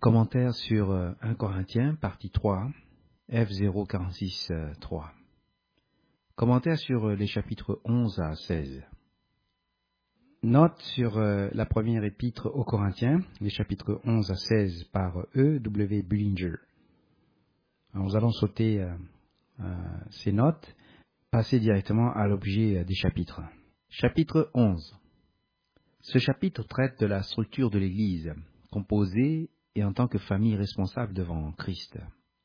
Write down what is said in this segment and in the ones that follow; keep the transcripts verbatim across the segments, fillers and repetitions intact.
Commentaire sur euh, un Corinthiens, partie trois, F zéro quarante-six trois. Commentaire sur euh, les chapitres onze à seize. Note sur euh, la première épître aux Corinthiens, les chapitres onze à seize par E W Bullinger. Alors, nous allons sauter euh, euh, ces notes, passer directement à l'objet euh, des chapitres. Chapitre onze. Ce chapitre traite de la structure de l'Église, composée et en tant que famille responsable devant Christ.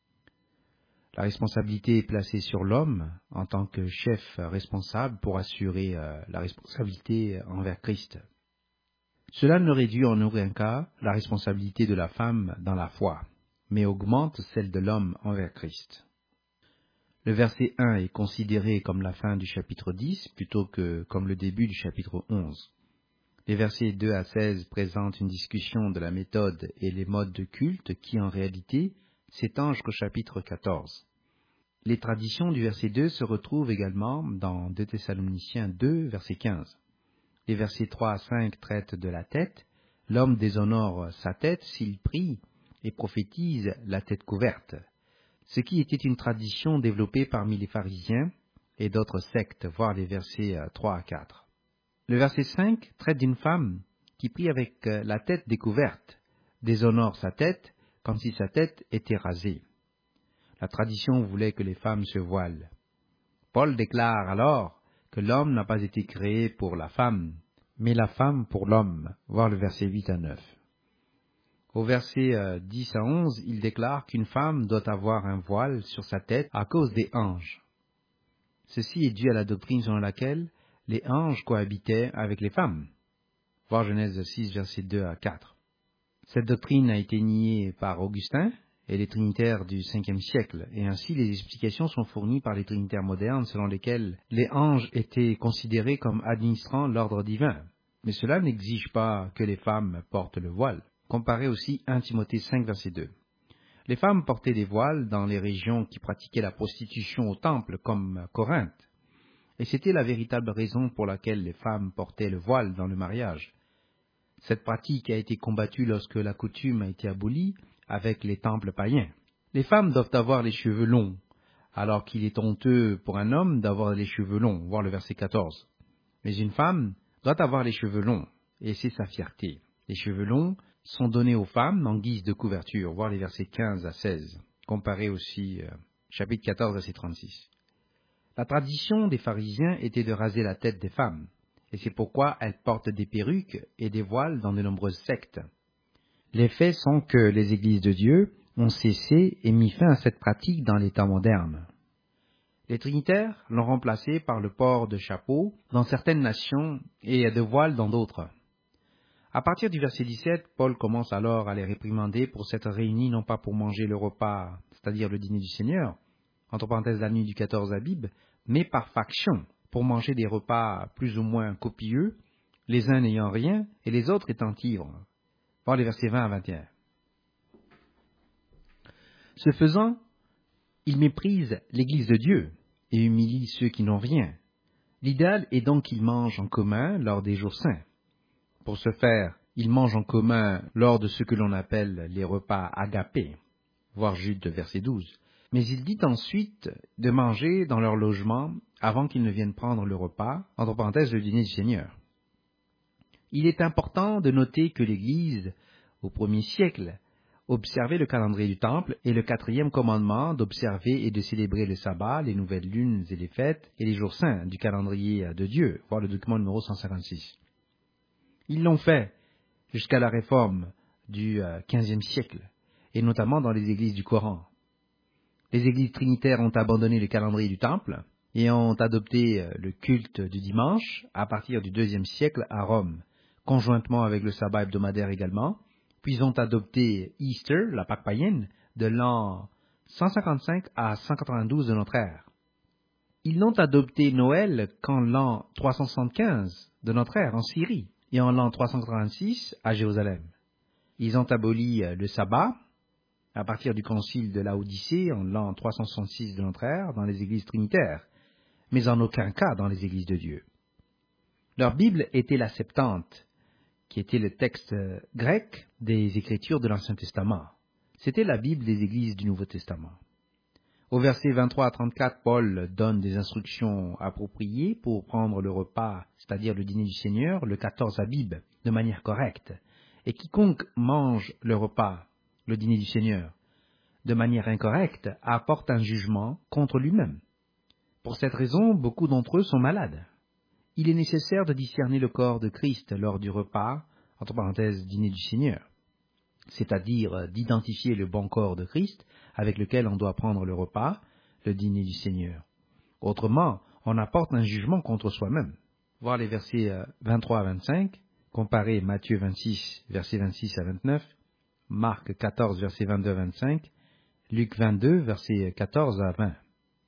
La responsabilité est placée sur l'homme en tant que chef responsable pour assurer euh, la responsabilité envers Christ. Cela ne réduit en aucun cas la responsabilité de la femme dans la foi, mais augmente celle de l'homme envers Christ. Le verset un est considéré comme la fin du chapitre dix plutôt que comme le début du chapitre onze. Les versets deux à seize présentent une discussion de la méthode et les modes de culte qui, en réalité, s'étend jusqu'au chapitre quatorze. Les traditions du verset deux se retrouvent également dans deux Thessaloniciens deux, verset quinze. Les versets trois à cinq traitent de la tête. L'homme déshonore sa tête s'il prie et prophétise la tête couverte, ce qui était une tradition développée parmi les pharisiens et d'autres sectes, voire les versets trois à quatre. Le verset cinq traite d'une femme qui prie avec la tête découverte, déshonore sa tête comme si sa tête était rasée. La tradition voulait que les femmes se voilent. Paul déclare alors que l'homme n'a pas été créé pour la femme, mais la femme pour l'homme, voir le verset huit à neuf. Au verset dix à onze, il déclare qu'une femme doit avoir un voile sur sa tête à cause des anges. Ceci est dû à la doctrine selon laquelle les anges cohabitaient avec les femmes. Voir Genèse six, versets deux à quatre. Cette doctrine a été niée par Augustin et les trinitaires du cinquième siècle, et ainsi les explications sont fournies par les trinitaires modernes selon lesquelles les anges étaient considérés comme administrant l'ordre divin. Mais cela n'exige pas que les femmes portent le voile. Comparez aussi un Timothée cinq, verset deux. Les femmes portaient des voiles dans les régions qui pratiquaient la prostitution au temple, comme Corinthe. Et c'était la véritable raison pour laquelle les femmes portaient le voile dans le mariage. Cette pratique a été combattue lorsque la coutume a été abolie avec les temples païens. Les femmes doivent avoir les cheveux longs, alors qu'il est honteux pour un homme d'avoir les cheveux longs, voir le verset quatorze. Mais une femme doit avoir les cheveux longs, et c'est sa fierté. Les cheveux longs sont donnés aux femmes en guise de couverture, voir les versets quinze à seize. Comparez aussi euh, chapitre quatorze, verset trente-six. La tradition des pharisiens était de raser la tête des femmes, et c'est pourquoi elles portent des perruques et des voiles dans de nombreuses sectes. Les faits sont que les églises de Dieu ont cessé et mis fin à cette pratique dans les temps modernes. Les trinitaires l'ont remplacé par le port de chapeaux dans certaines nations et de voiles dans d'autres. À partir du verset dix-sept, Paul commence alors à les réprimander pour s'être réunis non pas pour manger le repas, c'est-à-dire le dîner du Seigneur, entre parenthèses la nuit du quatorze Abib, mais par faction, pour manger des repas plus ou moins copieux, les uns n'ayant rien et les autres étant ivres. Voir les versets vingt à vingt et un. Ce faisant, ils méprisent l'Église de Dieu et humilient ceux qui n'ont rien. L'idéal est donc qu'ils mangent en commun lors des jours saints. Pour ce faire, ils mangent en commun lors de ce que l'on appelle les repas agapés, voir Jude verset douze. Mais il dit ensuite de manger dans leur logement avant qu'ils ne viennent prendre le repas, entre parenthèses le dîner du Seigneur. Il est important de noter que l'Église, au premier siècle, observait le calendrier du temple et le quatrième commandement d'observer et de célébrer le sabbat, les nouvelles lunes et les fêtes et les jours saints du calendrier de Dieu, voir le document numéro cent cinquante-six. Ils l'ont fait jusqu'à la réforme du quinzième siècle, et notamment dans les églises du Coran. Les églises trinitaires ont abandonné le calendrier du temple et ont adopté le culte du dimanche à partir du deuxième siècle à Rome, conjointement avec le sabbat hebdomadaire également, puis ont adopté Easter, la Pâque païenne, de l'an cent cinquante-cinq à cent quatre-vingt-douze de notre ère. Ils n'ont adopté Noël qu'en l'an trois cent soixante-quinze de notre ère en Syrie et en l'an trois cent quatre-vingt-six à Jérusalem. Ils ont aboli le sabbat à partir du concile de Laodicée en l'an trois cent soixante-six de notre ère dans les églises trinitaires, mais en aucun cas dans les églises de Dieu. Leur Bible était la Septante, qui était le texte grec des Écritures de l'Ancien Testament. C'était la Bible des églises du Nouveau Testament. Au verset vingt-trois à trente-quatre, Paul donne des instructions appropriées pour prendre le repas, c'est-à-dire le dîner du Seigneur, le quatorze Abib, de manière correcte. Et quiconque mange le repas, le dîner du Seigneur, de manière incorrecte, apporte un jugement contre lui-même. Pour cette raison, beaucoup d'entre eux sont malades. Il est nécessaire de discerner le corps de Christ lors du repas, entre parenthèses, dîner du Seigneur, c'est-à-dire d'identifier le bon corps de Christ avec lequel on doit prendre le repas, le dîner du Seigneur. Autrement, on apporte un jugement contre soi-même. Voir les versets vingt-trois à vingt-cinq, comparer Matthieu vingt-six, versets vingt-six à vingt-neuf, Marc quatorze, versets vingt-deux à vingt-cinq, Luc vingt-deux, versets quatorze à vingt.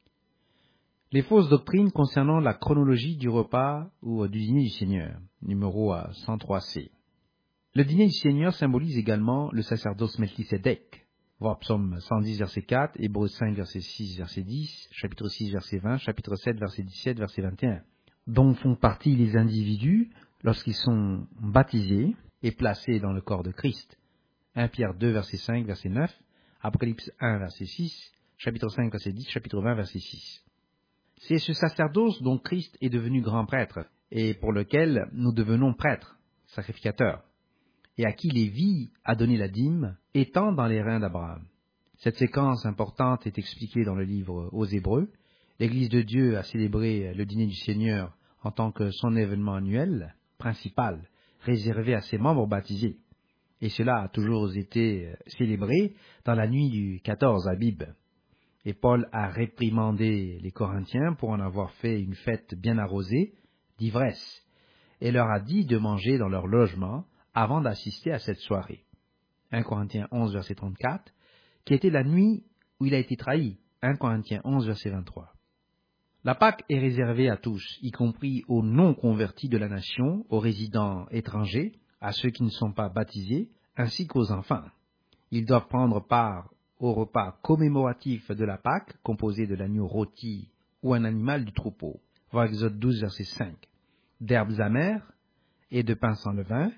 Les fausses doctrines concernant la chronologie du repas ou du dîner du Seigneur, numéro cent trois C. Le dîner du Seigneur symbolise également le sacerdoce Melchisédek. Voir Psaume cent dix, verset quatre, Hébreux cinq, verset six, verset dix, chapitre six, verset vingt, chapitre sept, verset dix-sept, verset vingt et un, dont font partie les individus lorsqu'ils sont baptisés et placés dans le corps de Christ. un Pierre deux, verset cinq, verset neuf, Apocalypse un, verset six, chapitre cinq, verset dix, chapitre vingt, verset six. C'est ce sacerdoce dont Christ est devenu grand prêtre et pour lequel nous devenons prêtres, sacrificateurs, et à qui Lévi a donné la dîme, étant dans les reins d'Abraham. Cette séquence importante est expliquée dans le livre aux Hébreux. L'Église de Dieu a célébré le dîner du Seigneur en tant que son événement annuel, principal, réservé à ses membres baptisés. Et cela a toujours été célébré dans la nuit du quatorze Abib. Et Paul a réprimandé les Corinthiens pour en avoir fait une fête bien arrosée d'ivresse, et leur a dit de manger dans leur logement avant d'assister à cette soirée. un Corinthiens onze, verset trente-quatre, qui était la nuit où il a été trahi. un Corinthiens onze, verset vingt-trois. La Pâque est réservée à tous, y compris aux non-convertis de la nation, aux résidents étrangers, à ceux qui ne sont pas baptisés, ainsi qu'aux enfants. Ils doivent prendre part au repas commémoratif de la Pâque, composé de l'agneau rôti ou un animal du troupeau. Voir Exode douze, verset cinq. D'herbes amères et de pain sans levain,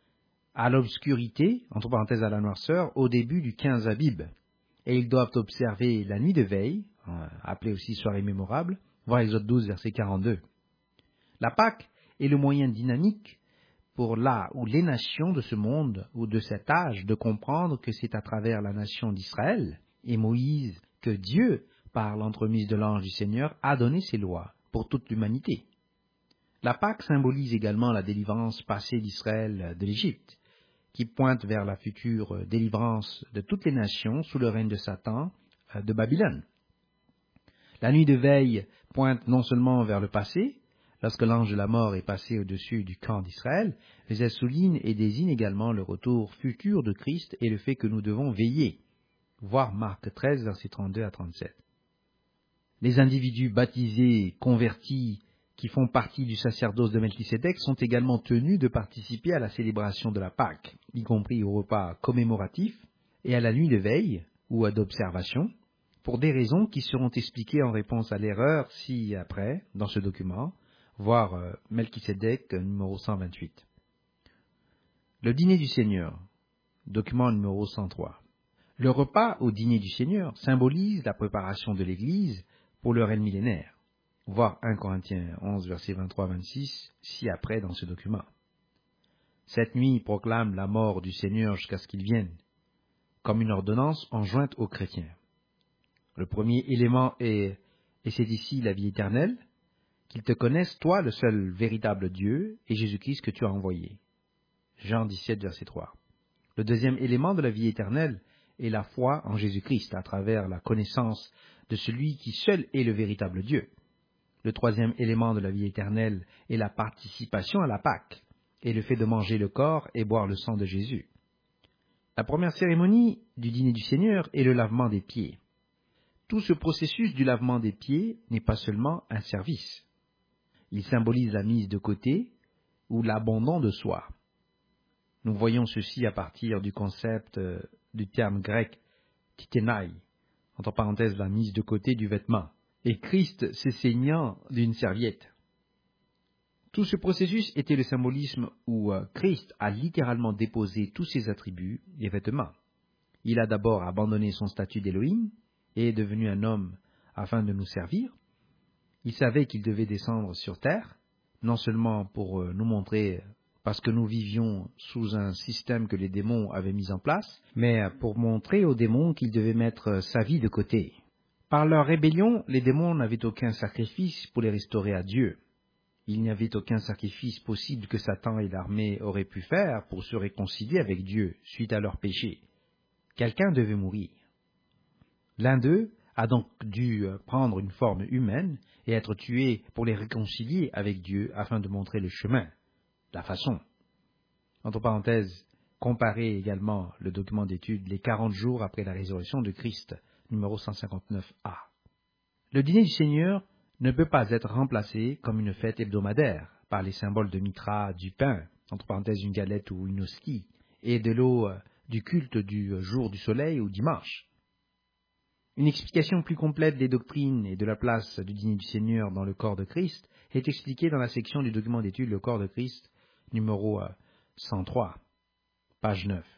à l'obscurité, entre parenthèses à la noirceur, au début du quinze Abib. Et ils doivent observer la nuit de veille, appelée aussi soirée mémorable, voir Exode douze, verset quarante-deux. La Pâque est le moyen dynamique pour la ou les nations de ce monde ou de cet âge de comprendre que c'est à travers la nation d'Israël et Moïse que Dieu, par l'entremise de l'ange du Seigneur, a donné ses lois pour toute l'humanité. La Pâque symbolise également la délivrance passée d'Israël de l'Égypte, qui pointe vers la future délivrance de toutes les nations sous le règne de Satan de Babylone. La nuit de veille pointe non seulement vers le passé, lorsque l'ange de la mort est passé au-dessus du camp d'Israël, mais elle souligne et désigne également le retour futur de Christ et le fait que nous devons veiller. Voir Marc treize, versets trente-deux à trente-sept. Les individus baptisés, convertis, qui font partie du sacerdoce de Melchisédek sont également tenus de participer à la célébration de la Pâque, y compris au repas commémoratif et à la nuit de veille ou d'observation, pour des raisons qui seront expliquées en réponse à l'erreur ci-après dans ce document, voir euh, Melchisédek numéro cent vingt-huit. Le dîner du Seigneur, document numéro cent trois. Le repas au dîner du Seigneur symbolise la préparation de l'Église pour le règne millénaire. Voir un Corinthiens onze, versets vingt-trois à vingt-six, ci-après dans ce document. Cette nuit proclame la mort du Seigneur jusqu'à ce qu'il vienne, comme une ordonnance enjointe aux chrétiens. Le premier élément est, et c'est ici la vie éternelle, qu'ils te connaissent, toi, le seul véritable Dieu, et Jésus-Christ que tu as envoyé. Jean dix-sept, verset trois. Le deuxième élément de la vie éternelle est la foi en Jésus-Christ, à travers la connaissance de celui qui seul est le véritable Dieu. Le troisième élément de la vie éternelle est la participation à la Pâque, et le fait de manger le corps et boire le sang de Jésus. La première cérémonie du dîner du Seigneur est le lavement des pieds. Tout ce processus du lavement des pieds n'est pas seulement un service. Il symbolise la mise de côté ou l'abandon de soi. Nous voyons ceci à partir du concept euh, du terme grec « titenai », entre parenthèses la mise de côté du vêtement, et Christ s'essaignant d'une serviette. Tout ce processus était le symbolisme où euh, Christ a littéralement déposé tous ses attributs et vêtements. Il a d'abord abandonné son statut d'Élohim et est devenu un homme afin de nous servir. Il savait qu'il devait descendre sur terre, non seulement pour euh, nous montrer, parce que nous vivions sous un système que les démons avaient mis en place, mais pour montrer aux démons qu'ils devaient mettre sa vie de côté. Par leur rébellion, les démons n'avaient aucun sacrifice pour les restaurer à Dieu. Il n'y avait aucun sacrifice possible que Satan et l'armée auraient pu faire pour se réconcilier avec Dieu suite à leur péché. Quelqu'un devait mourir. L'un d'eux a donc dû prendre une forme humaine et être tué pour les réconcilier avec Dieu afin de montrer le chemin, la façon. Entre parenthèses, comparez également le document d'étude les quarante jours après la résurrection de Christ, numéro cent cinquante-neuf A. Le dîner du Seigneur ne peut pas être remplacé comme une fête hebdomadaire par les symboles de Mitra, du pain, entre parenthèses une galette ou une hostie, et de l'eau du culte du jour du soleil ou dimanche. Une explication plus complète des doctrines et de la place du dîner du Seigneur dans le corps de Christ est expliquée dans la section du document d'étude Le corps de Christ, numéro cent trois, page neuf.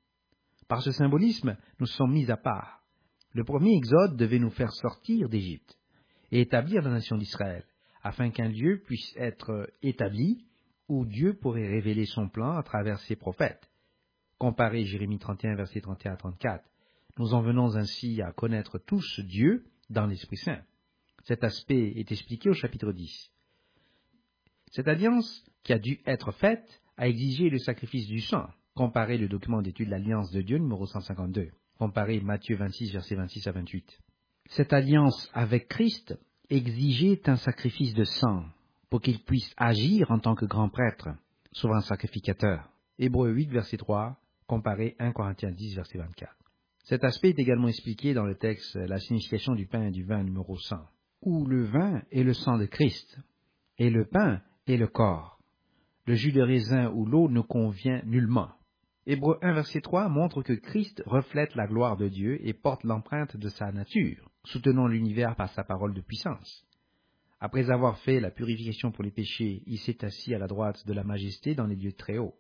Par ce symbolisme, nous sommes mis à part. Le premier exode devait nous faire sortir d'Égypte et établir la nation d'Israël, afin qu'un lieu puisse être établi où Dieu pourrait révéler son plan à travers ses prophètes. Comparez Jérémie trente et un, versets trente et un à trente-quatre. Nous en venons ainsi à connaître tous Dieu dans l'Esprit Saint. Cet aspect est expliqué au chapitre dix. Cette alliance qui a dû être faite a exigé le sacrifice du sang. Comparez le document d'étude L'Alliance de Dieu, numéro cent cinquante-deux. Comparez Matthieu vingt-six, versets vingt-six à vingt-huit. Cette alliance avec Christ exigeait un sacrifice de sang pour qu'il puisse agir en tant que grand prêtre, souverain sacrificateur. Hébreux huit, verset trois, comparez un Corinthiens dix, verset vingt-quatre. Cet aspect est également expliqué dans le texte La signification du pain et du vin numéro cent, où le vin est le sang de Christ, et le pain est le corps. Le jus de raisin ou l'eau ne convient nullement. Hébreux un, verset trois montre que Christ reflète la gloire de Dieu et porte l'empreinte de sa nature, soutenant l'univers par sa parole de puissance. Après avoir fait la purification pour les péchés, il s'est assis à la droite de la majesté dans les lieux très hauts.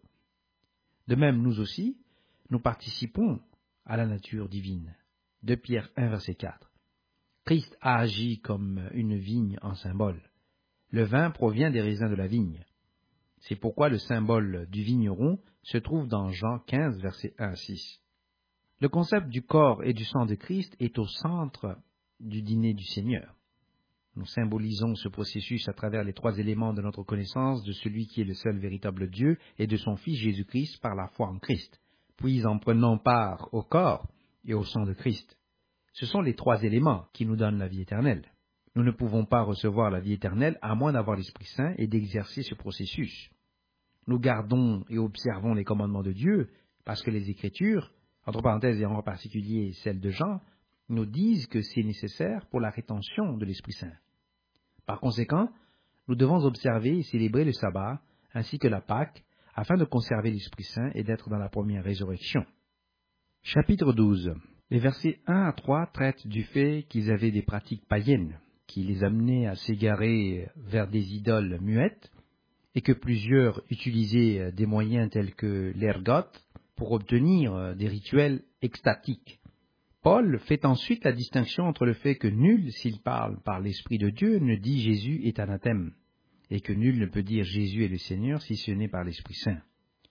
De même, nous aussi, nous participons à la nature divine. deux Pierre un, verset quatre. Christ a agi comme une vigne en symbole. Le vin provient des raisins de la vigne. C'est pourquoi le symbole du vigneron se trouve dans Jean quinze, versets un à six. Le concept du corps et du sang de Christ est au centre du dîner du Seigneur. Nous symbolisons ce processus à travers les trois éléments de notre connaissance de celui qui est le seul véritable Dieu et de son Fils Jésus-Christ par la foi en Christ, puis en prenant part au corps et au sang de Christ. Ce sont les trois éléments qui nous donnent la vie éternelle. Nous ne pouvons pas recevoir la vie éternelle à moins d'avoir l'Esprit Saint et d'exercer ce processus. Nous gardons et observons les commandements de Dieu parce que les Écritures, entre parenthèses et en particulier celles de Jean, nous disent que c'est nécessaire pour la rétention de l'Esprit Saint. Par conséquent, nous devons observer et célébrer le sabbat ainsi que la Pâque afin de conserver l'Esprit Saint et d'être dans la première résurrection. Chapitre douze. Les versets un à trois traitent du fait qu'ils avaient des pratiques païennes qui les amenaient à s'égarer vers des idoles muettes et que plusieurs utilisaient des moyens tels que l'ergote pour obtenir des rituels extatiques. Paul fait ensuite la distinction entre le fait que nul, s'il parle par l'Esprit de Dieu, ne dit Jésus est anathème, et que nul ne peut dire Jésus est le Seigneur si ce n'est par l'Esprit Saint.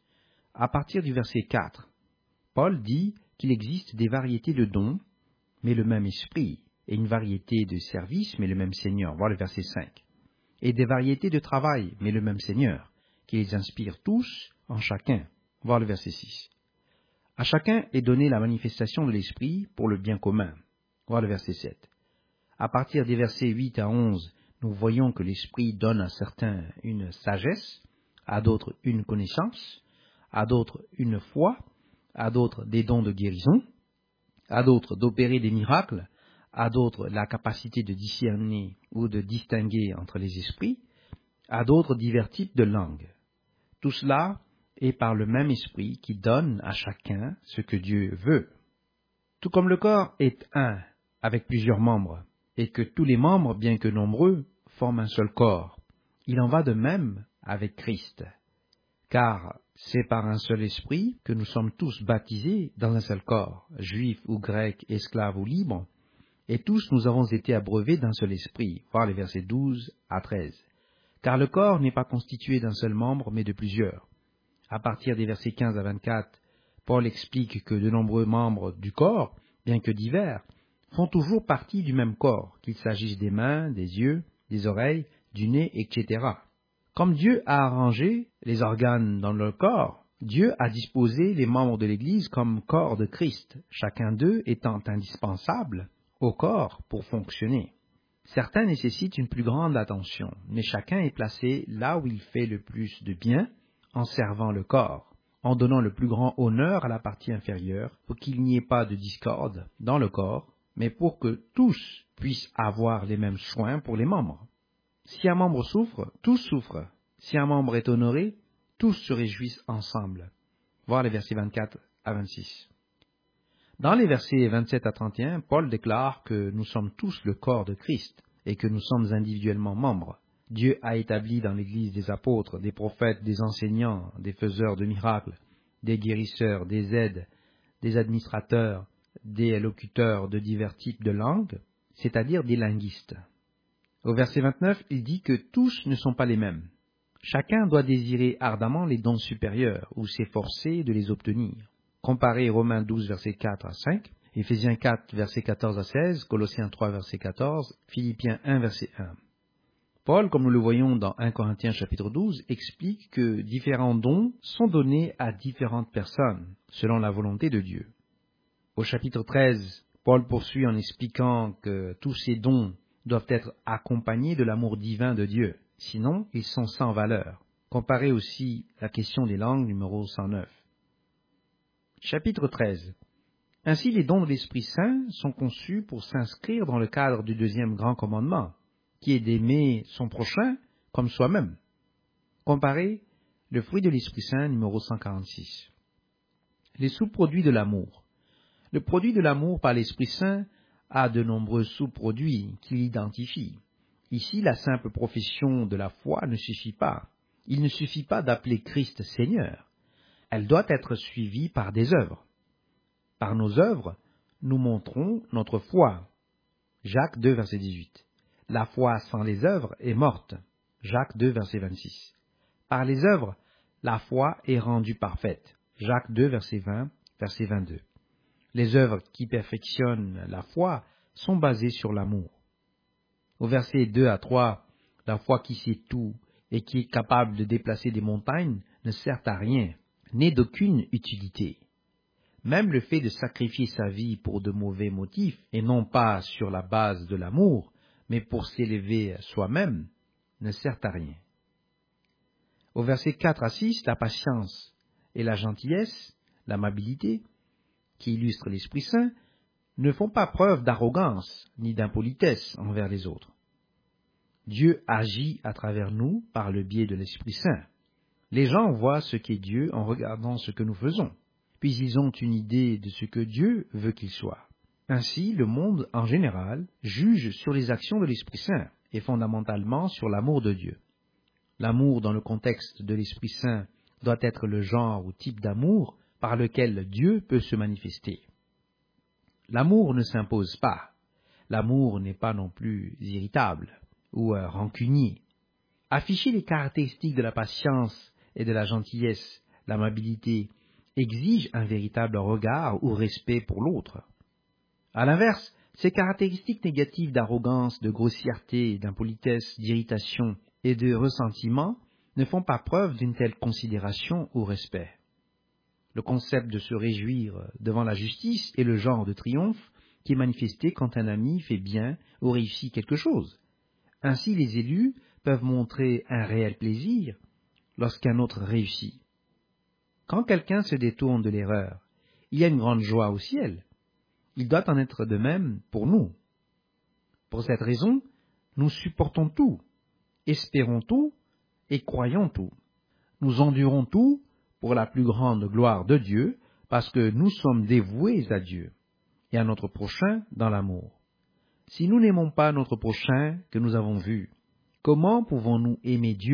À partir du verset quatre, Paul dit qu'il existe des variétés de dons, mais le même Esprit, et une variété de services, mais le même Seigneur, voir le verset cinq, et des variétés de travail, mais le même Seigneur, qui les inspire tous en chacun, voir le verset six. À chacun est donnée la manifestation de l'Esprit pour le bien commun, voir le verset sept. À partir des versets huit à onze, nous voyons que l'Esprit donne à certains une sagesse, à d'autres une connaissance, à d'autres une foi, à d'autres des dons de guérison, à d'autres d'opérer des miracles, à d'autres la capacité de discerner ou de distinguer entre les esprits, à d'autres divers types de langues. Tout cela est par le même esprit qui donne à chacun ce que Dieu veut. Tout comme le corps est un, avec plusieurs membres, et que tous les membres, bien que nombreux, forment un seul corps, il en va de même avec Christ. Car c'est par un seul esprit que nous sommes tous baptisés dans un seul corps, juifs ou grecs, esclaves ou libres, et tous nous avons été abreuvés d'un seul esprit. Voir les versets douze à treize. Car le corps n'est pas constitué d'un seul membre, mais de plusieurs. À partir des versets quinze à vingt-quatre, Paul explique que de nombreux membres du corps, bien que divers, font toujours partie du même corps, qu'il s'agisse des mains, des yeux, des oreilles, du nez, et cetera. Comme Dieu a arrangé les organes dans le corps, Dieu a disposé les membres de l'Église comme corps de Christ, chacun d'eux étant indispensable au corps pour fonctionner. Certains nécessitent une plus grande attention, mais chacun est placé là où il fait le plus de bien en servant le corps, en donnant le plus grand honneur à la partie inférieure pour qu'il n'y ait pas de discorde dans le corps, mais pour que tous puissent avoir les mêmes soins pour les membres. Si un membre souffre, tous souffrent. Si un membre est honoré, tous se réjouissent ensemble. Voir les versets vingt-quatre à vingt-six. Dans les versets vingt-sept à trente et un, Paul déclare que nous sommes tous le corps de Christ et que nous sommes individuellement membres. Dieu a établi dans l'Église des apôtres, des prophètes, des enseignants, des faiseurs de miracles, des guérisseurs, des aides, des administrateurs, des locuteurs de divers types de langues, c'est-à-dire des linguistes. Au verset vingt-neuf, il dit que tous ne sont pas les mêmes. Chacun doit désirer ardemment les dons supérieurs ou s'efforcer de les obtenir. Comparez Romains douze, versets quatre à cinq, Éphésiens quatre, versets quatorze à seize, Colossiens trois, verset quatorze, Philippiens un, verset un. Paul, comme nous le voyons dans un Corinthiens chapitre douze, explique que différents dons sont donnés à différentes personnes, selon la volonté de Dieu. Au chapitre treize, Paul poursuit en expliquant que tous ces dons doivent être accompagnés de l'amour divin de Dieu, sinon ils sont sans valeur. Comparez aussi la question des langues numéro cent neuf. Chapitre treize. Ainsi les dons de l'Esprit Saint sont conçus pour s'inscrire dans le cadre du deuxième grand commandement, qui est d'aimer son prochain comme soi-même. Comparez le fruit de l'Esprit Saint numéro cent quarante-six. Les sous-produits de l'amour. Le produit de l'amour par l'Esprit Saint a de nombreux sous-produits qui l'identifient. Ici, la simple profession de la foi ne suffit pas. Il ne suffit pas d'appeler Christ Seigneur. Elle doit être suivie par des œuvres. Par nos œuvres, nous montrons notre foi. Jacques deux, verset dix-huit. La foi sans les œuvres est morte. Jacques deux, verset vingt-six. Par les œuvres, la foi est rendue parfaite. Jacques deux, verset vingt, verset vingt-deux. Les œuvres qui perfectionnent la foi sont basées sur l'amour. Au verset deux à trois, la foi qui sait tout et qui est capable de déplacer des montagnes ne sert à rien, n'est d'aucune utilité. Même le fait de sacrifier sa vie pour de mauvais motifs, et non pas sur la base de l'amour, mais pour s'élever soi-même, ne sert à rien. Au verset quatre à six, la patience et la gentillesse, l'amabilité, qui illustrent l'Esprit Saint, ne font pas preuve d'arrogance ni d'impolitesse envers les autres. Dieu agit à travers nous par le biais de l'Esprit Saint. Les gens voient ce qu'est Dieu en regardant ce que nous faisons, puis ils ont une idée de ce que Dieu veut qu'il soit. Ainsi, le monde en général juge sur les actions de l'Esprit Saint et fondamentalement sur l'amour de Dieu. L'amour dans le contexte de l'Esprit Saint doit être le genre ou type d'amour par lequel Dieu peut se manifester. L'amour ne s'impose pas. L'amour n'est pas non plus irritable ou euh, rancunier. Afficher les caractéristiques de la patience et de la gentillesse, l'amabilité, exige un véritable regard ou respect pour l'autre. À l'inverse, ces caractéristiques négatives d'arrogance, de grossièreté, d'impolitesse, d'irritation et de ressentiment ne font pas preuve d'une telle considération ou respect. Le concept de se réjouir devant la justice est le genre de triomphe qui est manifesté quand un ami fait bien ou réussit quelque chose. Ainsi, les élus peuvent montrer un réel plaisir lorsqu'un autre réussit. Quand quelqu'un se détourne de l'erreur, il y a une grande joie au ciel. Il doit en être de même pour nous. Pour cette raison, nous supportons tout, espérons tout et croyons tout. Nous endurons tout pour la plus grande gloire de Dieu, parce que nous sommes dévoués à Dieu et à notre prochain dans l'amour. Si nous n'aimons pas notre prochain que nous avons vu, comment pouvons-nous aimer Dieu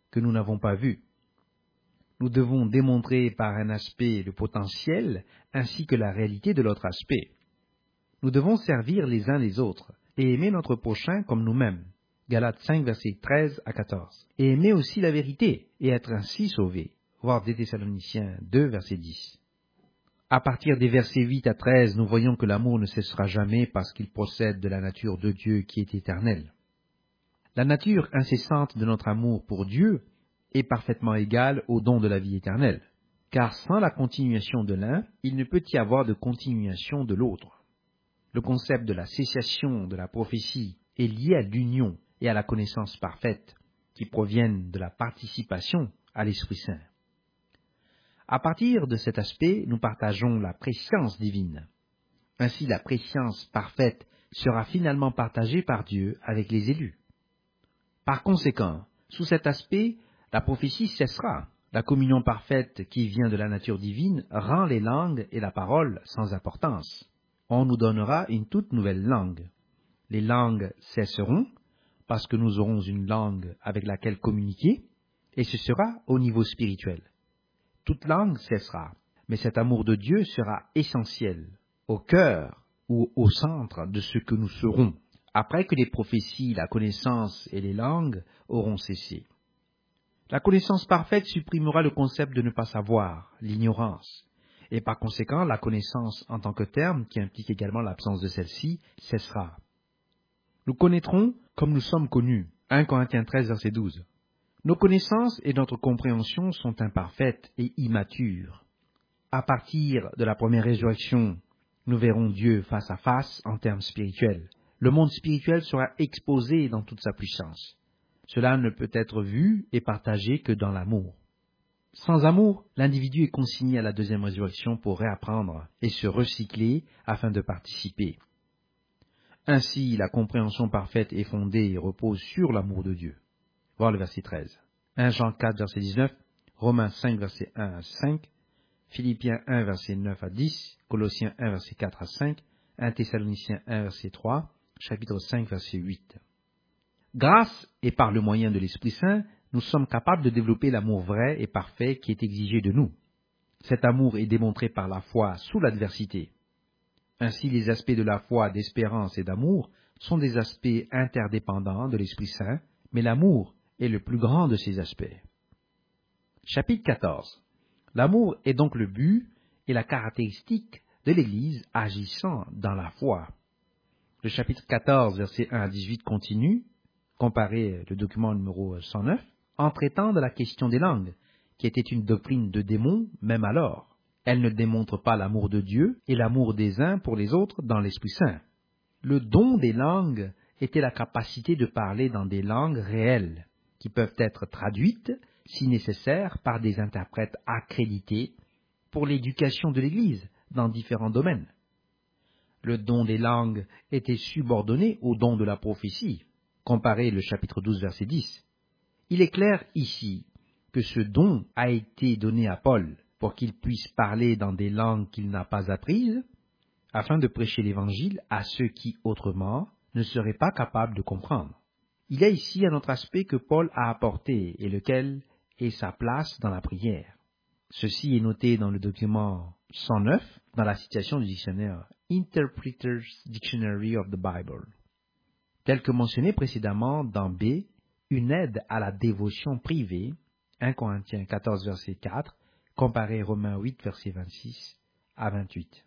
que nous n'avons pas vu. Nous devons démontrer par un aspect le potentiel ainsi que la réalité de l'autre aspect. Nous devons servir les uns les autres et aimer notre prochain comme nous-mêmes. Galates cinq, versets treize à quatorze. Et aimer aussi la vérité et être ainsi sauvé. Voir deux Thessaloniciens deux, verset dix. À partir des versets huit à treize, nous voyons que l'amour ne cessera jamais parce qu'il procède de la nature de Dieu qui est éternelle. La nature incessante de notre amour pour Dieu est parfaitement égale au don de la vie éternelle, car sans la continuation de l'un, il ne peut y avoir de continuation de l'autre. Le concept de la cessation de la prophétie est lié à l'union et à la connaissance parfaite, qui proviennent de la participation à l'Esprit Saint. À partir de cet aspect, nous partageons la préscience divine. Ainsi, la préscience parfaite sera finalement partagée par Dieu avec les élus. Par conséquent, sous cet aspect, la prophétie cessera. La communion parfaite qui vient de la nature divine rend les langues et la parole sans importance. On nous donnera une toute nouvelle langue. Les langues cesseront parce que nous aurons une langue avec laquelle communiquer, et ce sera au niveau spirituel. Toute langue cessera, mais cet amour de Dieu sera essentiel, au cœur ou au centre de ce que nous serons, après que les prophéties, la connaissance et les langues auront cessé. La connaissance parfaite supprimera le concept de ne pas savoir, l'ignorance, et par conséquent la connaissance en tant que terme, qui implique également l'absence de celle-ci, cessera. Nous connaîtrons comme nous sommes connus. un Corinthiens treize, verset douze. Nos connaissances et notre compréhension sont imparfaites et immatures. À partir de la première résurrection, nous verrons Dieu face à face en termes spirituels. Le monde spirituel sera exposé dans toute sa puissance. Cela ne peut être vu et partagé que dans l'amour. Sans amour, l'individu est consigné à la deuxième résurrection pour réapprendre et se recycler afin de participer. Ainsi, la compréhension parfaite est fondée et repose sur l'amour de Dieu. Voir le verset treize. un Jean quatre, verset dix-neuf, Romains cinq, verset un à cinq, Philippiens un, verset neuf à dix, Colossiens un, verset quatre à cinq, un Thessaloniciens un, verset trois, chapitre cinq, verset huit. Grâce et par le moyen de l'Esprit Saint, nous sommes capables de développer l'amour vrai et parfait qui est exigé de nous. Cet amour est démontré par la foi sous l'adversité. Ainsi, les aspects de la foi, d'espérance et d'amour sont des aspects interdépendants de l'Esprit Saint, mais l'amour est le plus grand de ces aspects. Chapitre quatorze. L'amour est donc le but et la caractéristique de l'Église agissant dans la foi. Le chapitre quatorze, versets un à dix-huit continue, comparez le document numéro cent neuf, en traitant de la question des langues, qui était une doctrine de démons même alors. Elle ne démontre pas l'amour de Dieu et l'amour des uns pour les autres dans l'Esprit Saint. Le don des langues était la capacité de parler dans des langues réelles, qui peuvent être traduites, si nécessaire, par des interprètes accrédités pour l'éducation de l'Église dans différents domaines. Le don des langues était subordonné au don de la prophétie. Comparez le chapitre douze, verset dix. Il est clair ici que ce don a été donné à Paul pour qu'il puisse parler dans des langues qu'il n'a pas apprises, afin de prêcher l'Évangile à ceux qui, autrement, ne seraient pas capables de comprendre. Il y a ici un autre aspect que Paul a apporté et lequel est sa place dans la prière. Ceci est noté dans le document cent neuf, dans la citation du dictionnaire Interpreter's Dictionary of the Bible. Tel que mentionné précédemment dans B, une aide à la dévotion privée, un Corinthiens quatorze, verset quatre, comparez Romains huit, verset vingt-six à vingt-huit.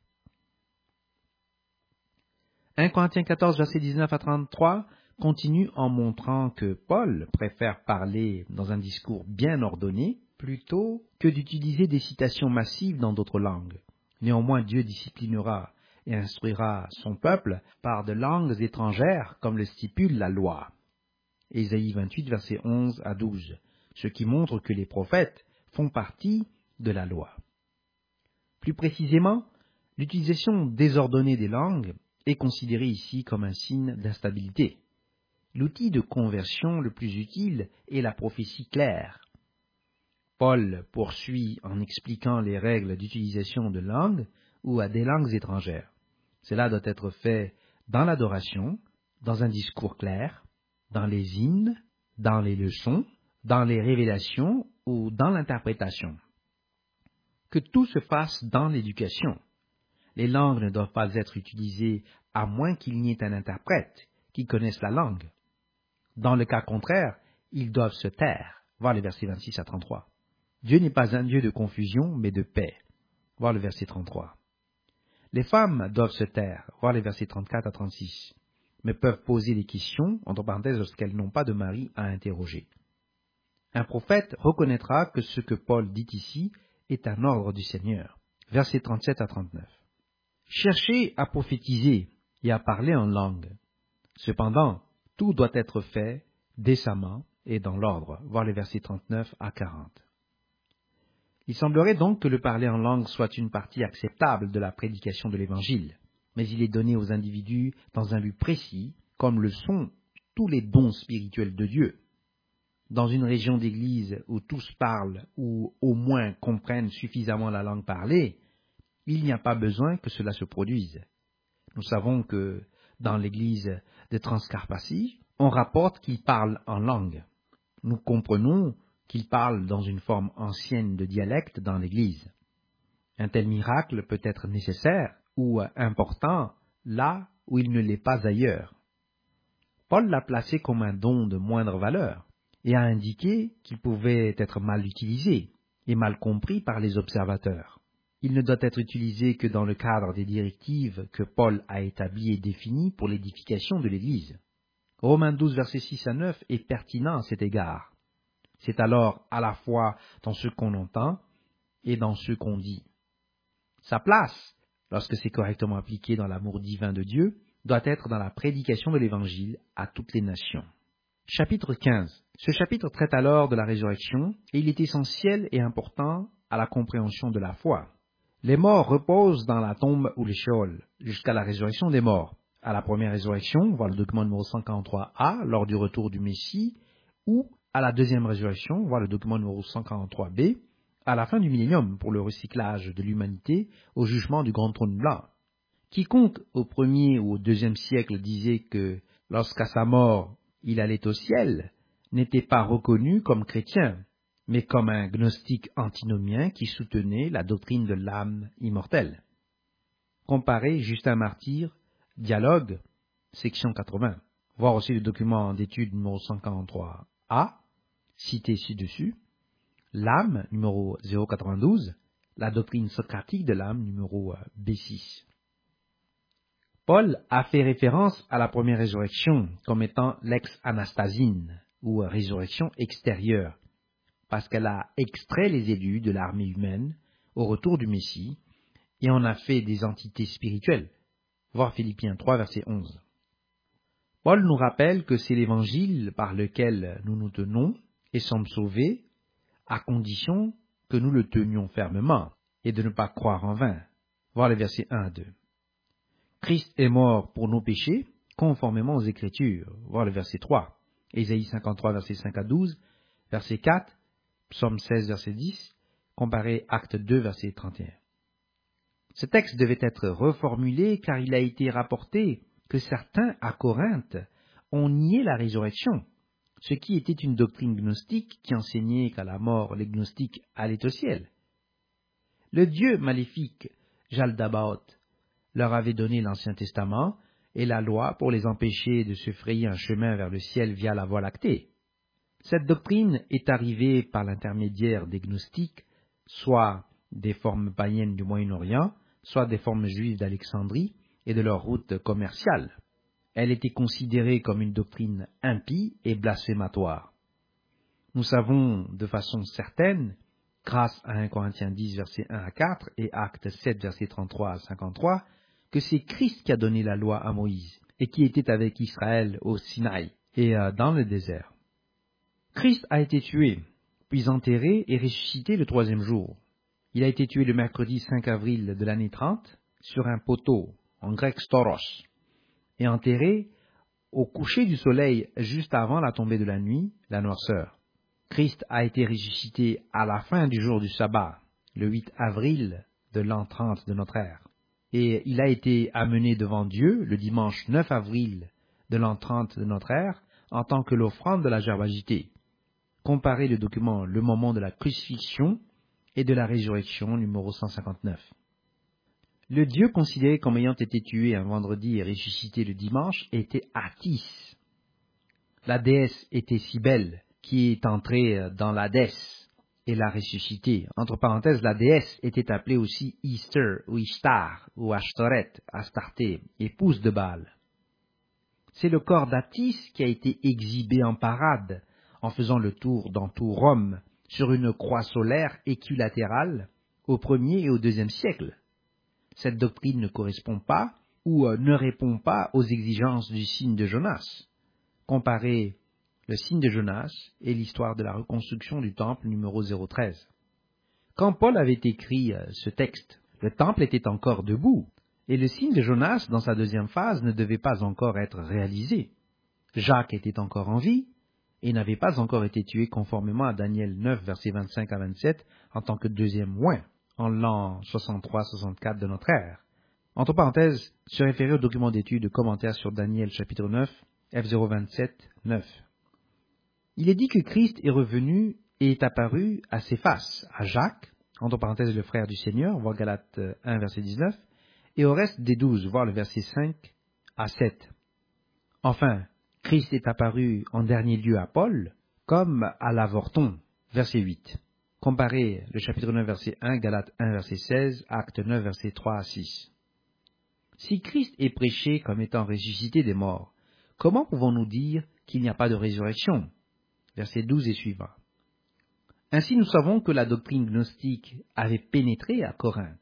un Corinthiens quatorze, verset dix-neuf à trente-trois, continue en montrant que Paul préfère parler dans un discours bien ordonné plutôt que d'utiliser des citations massives dans d'autres langues. Néanmoins, Dieu disciplinera et instruira son peuple par de langues étrangères comme le stipule la loi. Ésaïe vingt-huit, versets onze à douze, ce qui montre que les prophètes font partie de la loi. Plus précisément, l'utilisation désordonnée des langues est considérée ici comme un signe d'instabilité. L'outil de conversion le plus utile est la prophétie claire. Paul poursuit en expliquant les règles d'utilisation de langues ou à des langues étrangères. Cela doit être fait dans l'adoration, dans un discours clair, dans les hymnes, dans les leçons, dans les révélations ou dans l'interprétation. Que tout se fasse dans l'éducation. Les langues ne doivent pas être utilisées à moins qu'il n'y ait un interprète qui connaisse la langue. Dans le cas contraire, ils doivent se taire. Voir les versets vingt-six à trente-trois. Dieu n'est pas un Dieu de confusion, mais de paix. Voir le verset trente-trois. Les femmes doivent se taire. Voir les versets trente-quatre à trente-six. Mais peuvent poser des questions, entre parenthèses, lorsqu'elles n'ont pas de mari à interroger. Un prophète reconnaîtra que ce que Paul dit ici est un ordre du Seigneur. Versets trente-sept à trente-neuf. Cherchez à prophétiser et à parler en langue. Cependant, tout doit être fait décemment et dans l'ordre. Voir les versets trente-neuf à quarante. Il semblerait donc que le parler en langue soit une partie acceptable de la prédication de l'Évangile, mais il est donné aux individus dans un but précis, comme le sont tous les dons spirituels de Dieu. Dans une région d'église où tous parlent ou au moins comprennent suffisamment la langue parlée, il n'y a pas besoin que cela se produise. Nous savons que dans l'église de Transcarpathie, on rapporte qu'ils parlent en langue. Nous comprenons qu'ils parlent dans une forme ancienne de dialecte dans l'église. Un tel miracle peut être nécessaire ou important là où il ne l'est pas ailleurs. Paul l'a placé comme un don de moindre valeur et a indiqué qu'il pouvait être mal utilisé et mal compris par les observateurs. Il ne doit être utilisé que dans le cadre des directives que Paul a établies et définies pour l'édification de l'Église. Romains douze, versets six à neuf est pertinent à cet égard. C'est alors à la fois dans ce qu'on entend et dans ce qu'on dit. Sa place, lorsque c'est correctement appliqué dans l'amour divin de Dieu, doit être dans la prédication de l'Évangile à toutes les nations. Chapitre quinze. Ce chapitre traite alors de la résurrection et il est essentiel et important à la compréhension de la foi. Les morts reposent dans la tombe ou le Sheol jusqu'à la résurrection des morts. À la première résurrection, voir le document numéro cent quarante-trois A, lors du retour du Messie, ou à la deuxième résurrection, voir le document numéro cent quarante-trois B, à la fin du millénium pour le recyclage de l'humanité au jugement du grand trône blanc. Quiconque au premier ou au deuxième siècle disait que lorsqu'à sa mort il allait au ciel, n'était pas reconnu comme chrétien, mais comme un gnostique antinomien qui soutenait la doctrine de l'âme immortelle. Comparez Justin Martyr, Dialogue, section quatre-vingts. Voir aussi le document d'étude numéro cent quarante-trois A, cité ci-dessus, l'âme numéro zéro quatre-vingt-douze, la doctrine socratique de l'âme numéro B six. Paul a fait référence à la première résurrection comme étant l'ex-anastasine, ou résurrection extérieure, parce qu'elle a extrait les élus de l'armée humaine au retour du Messie et en a fait des entités spirituelles. Voir Philippiens trois, verset onze. Paul nous rappelle que c'est l'Évangile par lequel nous nous tenons et sommes sauvés, à condition que nous le tenions fermement et de ne pas croire en vain. Voir les versets un à deux. Christ est mort pour nos péchés, conformément aux Écritures. Voir le verset trois. Ésaïe cinquante-trois, versets cinq à douze, verset quatre, Psaume seize, verset dix, comparé Acte deux, verset trente et un. Ce texte devait être reformulé car il a été rapporté que certains à Corinthe ont nié la résurrection, ce qui était une doctrine gnostique qui enseignait qu'à la mort les gnostiques allaient au ciel. Le dieu maléfique Jaldabaoth leur avait donné l'Ancien Testament et la loi pour les empêcher de se frayer un chemin vers le ciel via la Voie lactée. Cette doctrine est arrivée par l'intermédiaire des gnostiques, soit des formes païennes du Moyen-Orient, soit des formes juives d'Alexandrie et de leur route commerciale. Elle était considérée comme une doctrine impie et blasphématoire. Nous savons de façon certaine, grâce à un Corinthiens dix, versets un à quatre et Actes sept, versets trente-trois à cinquante-trois, que c'est Christ qui a donné la loi à Moïse et qui était avec Israël au Sinaï et dans le désert. Christ a été tué, puis enterré et ressuscité le troisième jour. Il a été tué le mercredi cinq avril de l'année trente sur un poteau, en grec storos, et enterré au coucher du soleil juste avant la tombée de la nuit, la noirceur. Christ a été ressuscité à la fin du jour du sabbat, le huit avril de l'an trente de notre ère. Et il a été amené devant Dieu le dimanche neuf avril de l'an trente de notre ère en tant que l'offrande de la gerbe agitée. Comparez le document Le moment de la crucifixion et de la résurrection, numéro cent cinquante-neuf. Le Dieu considéré comme ayant été tué un vendredi et ressuscité le dimanche était Attis. La déesse était Cybèle, qui est entrée dans l'Hadès et l'a ressuscité. Entre parenthèses, la déesse était appelée aussi Easter ou Ishtar ou Ashtoreth, Astarté, épouse de Baal. C'est le corps d'Attis qui a été exhibé en parade, en faisant le tour dans tout Rome, sur une croix solaire équilatérale, au premier et au deuxième siècle. Cette doctrine ne correspond pas ou euh, ne répond pas aux exigences du signe de Jonas. Comparez le signe de Jonas et l'histoire de la reconstruction du temple numéro zéro treize. Quand Paul avait écrit euh, ce texte, le temple était encore debout, et le signe de Jonas, dans sa deuxième phase, ne devait pas encore être réalisé. Jacques était encore en vie, et n'avait pas encore été tué conformément à Daniel neuf, versets vingt-cinq à vingt-sept, en tant que deuxième oint, en l'an soixante-trois soixante-quatre de notre ère. Entre parenthèses, se référer au document d'étude de commentaires sur Daniel chapitre neuf, F zéro vingt-sept neuf. Il est dit que Christ est revenu et est apparu à Céphas, à Jacques, entre parenthèses le frère du Seigneur, voir Galates un, verset dix-neuf, et au reste des douze, voir le verset cinq à sept. Enfin, Christ est apparu en dernier lieu à Paul, comme à l'avorton, verset huit. Comparez le chapitre neuf, verset un, Galates un, verset seize, Actes neuf, verset trois à six. Si Christ est prêché comme étant ressuscité des morts, comment pouvons-nous dire qu'il n'y a pas de résurrection? Verset douze et suivant. Ainsi nous savons que la doctrine gnostique avait pénétré à Corinthe.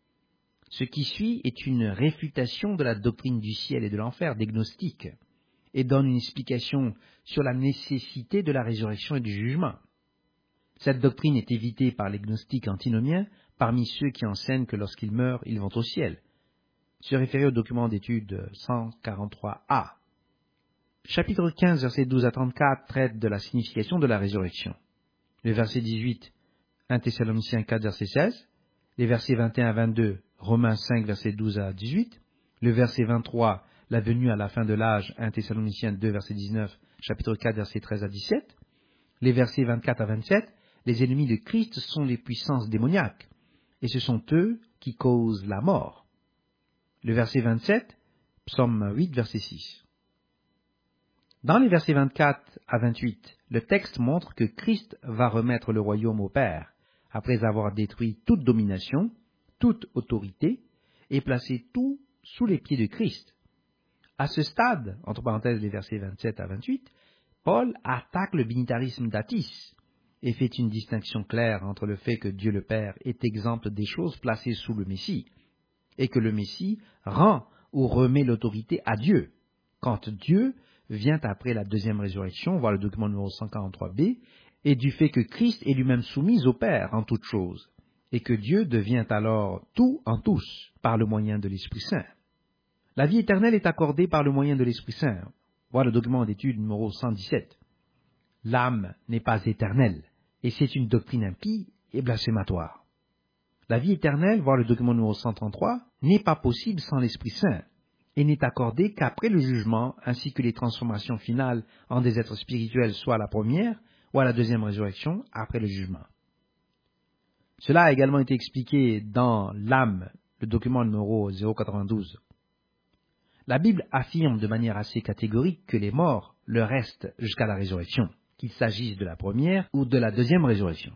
Ce qui suit est une réfutation de la doctrine du ciel et de l'enfer des gnostiques, et donne une explication sur la nécessité de la résurrection et du jugement. Cette doctrine est évitée par les gnostiques antinomiens, parmi ceux qui enseignent que lorsqu'ils meurent, ils vont au ciel. Se référer au document d'étude cent quarante-trois A. Chapitre quinze, versets douze à trente-quatre, traite de la signification de la résurrection. Le verset dix-huit, un Thessaloniciens quatre, verset seize. Les versets vingt et un à vingt-deux, Romains cinq, versets douze à dix-huit. Le verset vingt-trois, la venue à la fin de l'âge, un Thessaloniciens deux, verset dix-neuf, chapitre quatre, versets treize à dix-sept. Les versets vingt-quatre à vingt-sept, les ennemis de Christ sont les puissances démoniaques, et ce sont eux qui causent la mort. Le verset vingt-sept, psaume huit, verset six. Dans les versets vingt-quatre à vingt-huit, le texte montre que Christ va remettre le royaume au Père, après avoir détruit toute domination, toute autorité, et placé tout sous les pieds de Christ. À ce stade, entre parenthèses les versets vingt-sept à vingt-huit, Paul attaque le binitarisme d'Attis et fait une distinction claire entre le fait que Dieu le Père est exempt des choses placées sous le Messie, et que le Messie rend ou remet l'autorité à Dieu, quand Dieu vient après la deuxième résurrection, voir le document numéro cent quarante-trois B, et du fait que Christ est lui-même soumis au Père en toutes choses, et que Dieu devient alors tout en tous par le moyen de l'Esprit Saint. La vie éternelle est accordée par le moyen de l'Esprit Saint, voir le document d'étude numéro cent dix-sept. L'âme n'est pas éternelle, et c'est une doctrine impie et blasphématoire. La vie éternelle, voir le document numéro cent trente-trois, n'est pas possible sans l'Esprit Saint, et n'est accordée qu'après le jugement, ainsi que les transformations finales en des êtres spirituels, soit à la première ou à la deuxième résurrection, après le jugement. Cela a également été expliqué dans l'âme, le document numéro zéro quatre-vingt-douze. La Bible affirme de manière assez catégorique que les morts le restent jusqu'à la résurrection, qu'il s'agisse de la première ou de la deuxième résurrection.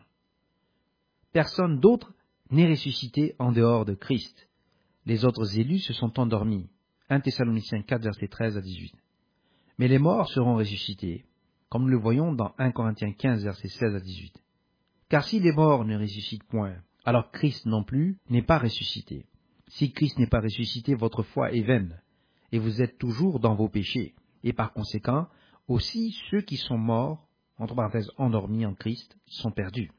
Personne d'autre n'est ressuscité en dehors de Christ. Les autres élus se sont endormis. un Thessaloniciens quatre, versets treize à dix-huit. Mais les morts seront ressuscités, comme nous le voyons dans un Corinthiens quinze, versets seize à dix-huit. Car si les morts ne ressuscitent point, alors Christ non plus n'est pas ressuscité. Si Christ n'est pas ressuscité, votre foi est vaine, et vous êtes toujours dans vos péchés. Et par conséquent, aussi ceux qui sont morts, entre parenthèses endormis en Christ, sont perdus.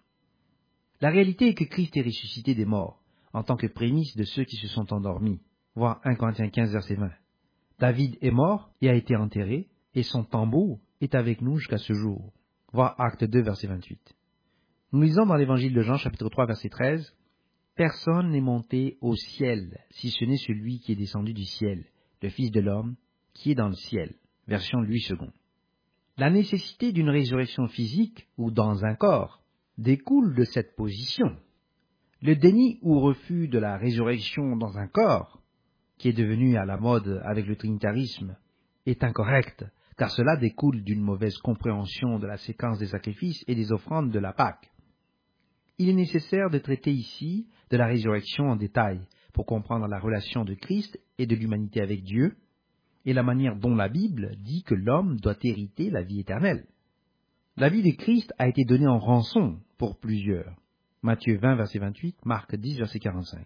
La réalité est que Christ est ressuscité des morts, en tant que prémisse de ceux qui se sont endormis. Voir un Corinthiens quinze, verset vingt. David est mort et a été enterré, et son tombeau est avec nous jusqu'à ce jour. Voir Acte deux, verset vingt-huit. Nous lisons dans l'évangile de Jean, chapitre trois, verset treize, « Personne n'est monté au ciel, si ce n'est celui qui est descendu du ciel, le Fils de l'homme, qui est dans le ciel. » Version Louis deux. La nécessité d'une résurrection physique ou dans un corps découle de cette position. Le déni ou refus de la résurrection dans un corps, qui est devenu à la mode avec le trinitarisme, est incorrect, car cela découle d'une mauvaise compréhension de la séquence des sacrifices et des offrandes de la Pâque. Il est nécessaire de traiter ici de la résurrection en détail pour comprendre la relation de Christ et de l'humanité avec Dieu, et la manière dont la Bible dit que l'homme doit hériter la vie éternelle. La vie de Christ a été donnée en rançon pour plusieurs. Matthieu vingt, verset vingt-huit, Marc dix, verset quarante-cinq.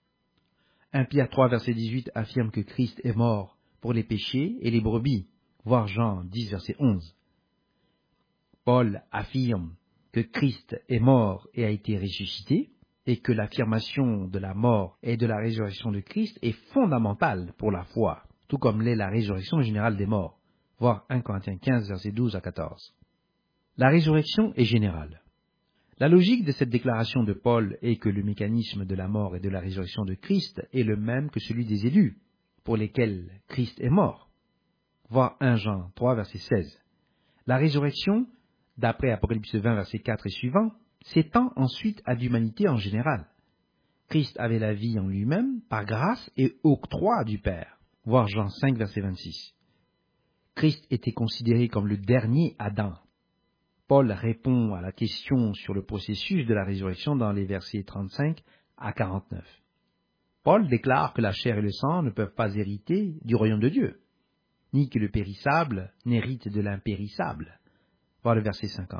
un Pierre trois, verset dix-huit affirme que Christ est mort pour les péchés et les brebis, voir Jean dix, verset onze. Paul affirme que Christ est mort et a été ressuscité, et que l'affirmation de la mort et de la résurrection de Christ est fondamentale pour la foi, tout comme l'est la résurrection générale des morts, voir un Corinthiens quinze, versets douze à quatorze. La résurrection est générale. La logique de cette déclaration de Paul est que le mécanisme de la mort et de la résurrection de Christ est le même que celui des élus, pour lesquels Christ est mort. Voir un Jean trois, verset seize. La résurrection, d'après Apocalypse vingt, verset quatre et suivant, s'étend ensuite à l'humanité en général. Christ avait la vie en lui-même par grâce et octroi du Père. Voir Jean cinq, verset vingt-six. Christ était considéré comme le dernier Adam. Paul répond à la question sur le processus de la résurrection dans les versets trente-cinq à quarante-neuf. Paul déclare que la chair et le sang ne peuvent pas hériter du royaume de Dieu, ni que le périssable n'hérite de l'impérissable. Voir le verset cinquante.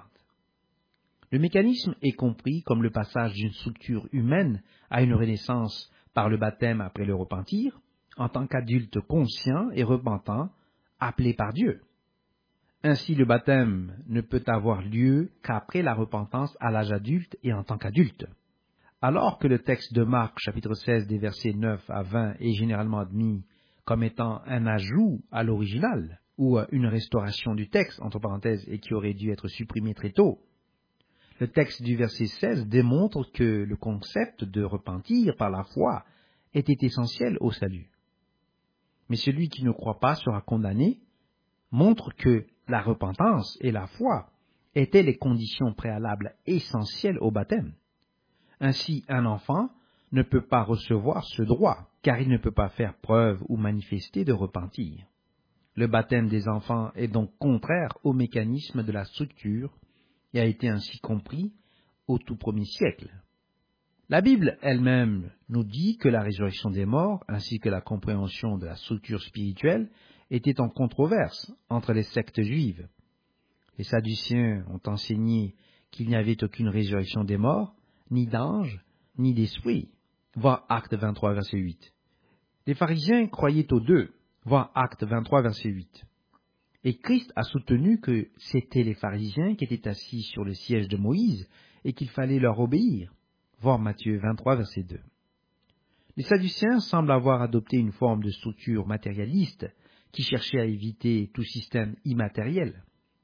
Le mécanisme est compris comme le passage d'une structure humaine à une renaissance par le baptême après le repentir, en tant qu'adulte conscient et repentant, appelé par Dieu. Ainsi, le baptême ne peut avoir lieu qu'après la repentance à l'âge adulte et en tant qu'adulte. Alors que le texte de Marc, chapitre seize, des versets neuf à vingt, est généralement admis comme étant un ajout à l'original, ou une restauration du texte, entre parenthèses, et qui aurait dû être supprimé très tôt, le texte du verset seize démontre que le concept de repentir par la foi était essentiel au salut. Mais celui qui ne croit pas sera condamné, montre que la repentance et la foi étaient les conditions préalables essentielles au baptême. Ainsi, un enfant ne peut pas recevoir ce droit, car il ne peut pas faire preuve ou manifester de repentir. Le baptême des enfants est donc contraire au mécanisme de la structure et a été ainsi compris au tout premier siècle. La Bible elle-même nous dit que la résurrection des morts, ainsi que la compréhension de la structure spirituelle, était en controverse entre les sectes juives. Les Sadduciens ont enseigné qu'il n'y avait aucune résurrection des morts, ni d'anges, ni d'esprits, voir Acte vingt-trois, verset huit. Les pharisiens croyaient aux deux, voir Acte vingt-trois, verset huit. Et Christ a soutenu que c'étaient les pharisiens qui étaient assis sur le siège de Moïse et qu'il fallait leur obéir, voir Matthieu vingt-trois, verset deux. Les Sadduciens semblent avoir adopté une forme de structure matérialiste qui cherchait à éviter tout système immatériel.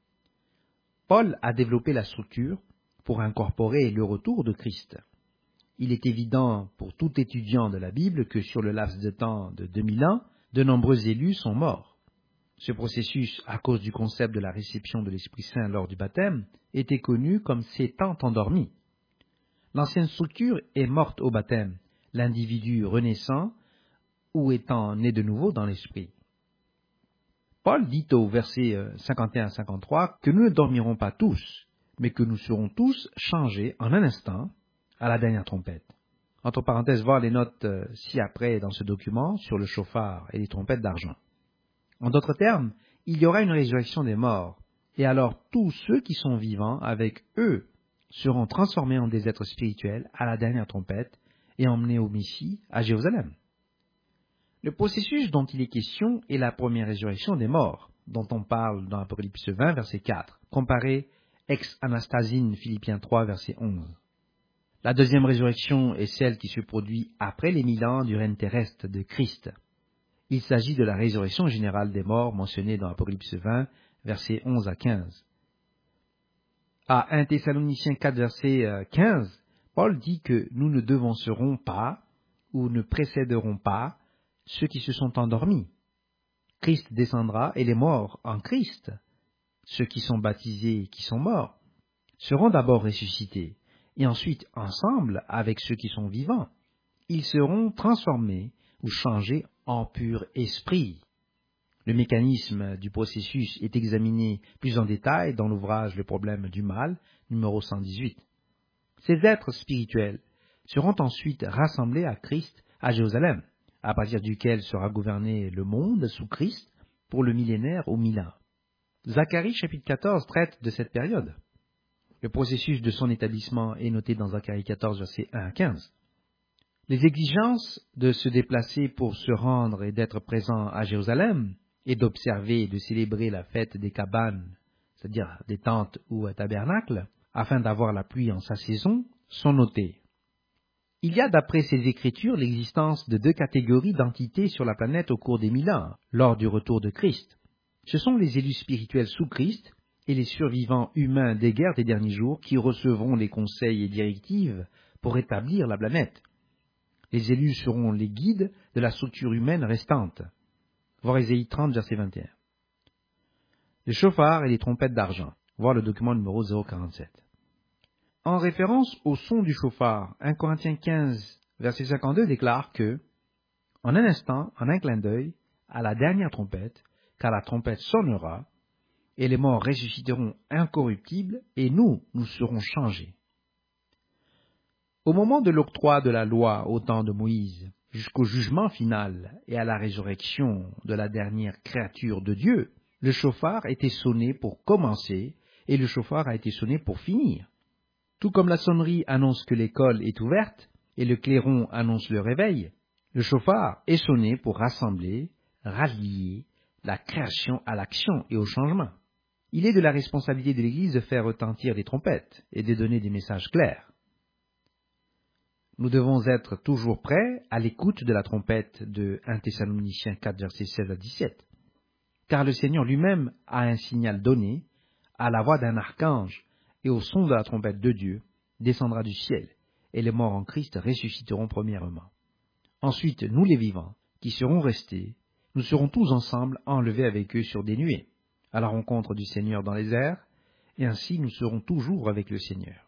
Paul a développé la structure pour incorporer le retour de Christ. Il est évident pour tout étudiant de la Bible que sur le laps de temps de deux mille ans, de nombreux élus sont morts. Ce processus, à cause du concept de la réception de l'Esprit Saint lors du baptême, était connu comme s'étant endormi. L'ancienne structure est morte au baptême, l'individu renaissant ou étant né de nouveau dans l'Esprit. Paul dit au verset cinquante et un à cinquante-trois que nous ne dormirons pas tous, mais que nous serons tous changés en un instant à la dernière trompette. Entre parenthèses, voir les notes ci-après dans ce document sur le chauffard et les trompettes d'argent. En d'autres termes, il y aura une résurrection des morts, et alors tous ceux qui sont vivants avec eux seront transformés en des êtres spirituels à la dernière trompette et emmenés au Messie à Jérusalem. Le processus dont il est question est la première résurrection des morts, dont on parle dans Apocalypse vingt, verset quatre, comparé ex anastasine Philippiens trois, verset onze. La deuxième résurrection est celle qui se produit après les mille ans du règne terrestre de Christ. Il s'agit de la résurrection générale des morts mentionnée dans Apocalypse vingt, versets onze à quinze. À un Thessaloniciens quatre, verset quinze, Paul dit que nous ne devancerons pas ou ne précéderons pas ceux qui se sont endormis. Christ descendra et les morts en Christ ceux qui sont baptisés et qui sont morts, seront d'abord ressuscités, et ensuite, ensemble avec ceux qui sont vivants, ils seront transformés ou changés en pur esprit. Le mécanisme du processus est examiné plus en détail dans l'ouvrage Le problème du mal, numéro cent dix-huit. Ces êtres spirituels seront ensuite rassemblés à Christ à Jérusalem, à partir duquel sera gouverné le monde sous Christ pour le millénaire ou mille ans. Zacharie chapitre quatorze traite de cette période. Le processus de son établissement est noté dans Zacharie quatorze, versets un à quinze. Les exigences de se déplacer pour se rendre et d'être présent à Jérusalem et d'observer et de célébrer la fête des cabanes, c'est-à-dire des tentes ou tabernacles, afin d'avoir la pluie en sa saison, sont notées. Il y a d'après ces écritures l'existence de deux catégories d'entités sur la planète au cours des mille ans, lors du retour de Christ. Ce sont les élus spirituels sous Christ et les survivants humains des guerres des derniers jours qui recevront les conseils et directives pour rétablir la planète. Les élus seront les guides de la structure humaine restante. Voir Ésaïe trente, verset vingt et un. Les chauffards et les trompettes d'argent. Voir le document numéro zéro quarante-sept. En référence au son du chauffard, un Corinthiens quinze, verset cinquante-deux déclare que, en un instant, en un clin d'œil, à la dernière trompette, car la trompette sonnera, et les morts ressusciteront incorruptibles, et nous, nous serons changés. Au moment de l'octroi de la loi au temps de Moïse, jusqu'au jugement final et à la résurrection de la dernière créature de Dieu, le chauffard était sonné pour commencer, et le chauffard a été sonné pour finir. Tout comme la sonnerie annonce que l'école est ouverte et le clairon annonce le réveil, le chauffard est sonné pour rassembler, rallier la création à l'action et au changement. Il est de la responsabilité de l'Église de faire retentir des trompettes et de donner des messages clairs. Nous devons être toujours prêts à l'écoute de la trompette de premier Thessaloniciens quatre, versets seize à dix-sept. Car le Seigneur lui-même a un signal donné, à la voix d'un archange et au son de la trompette de Dieu, descendra du ciel, et les morts en Christ ressusciteront premièrement. Ensuite, nous les vivants, qui serons restés, nous serons tous ensemble enlevés avec eux sur des nuées, à la rencontre du Seigneur dans les airs, et ainsi nous serons toujours avec le Seigneur.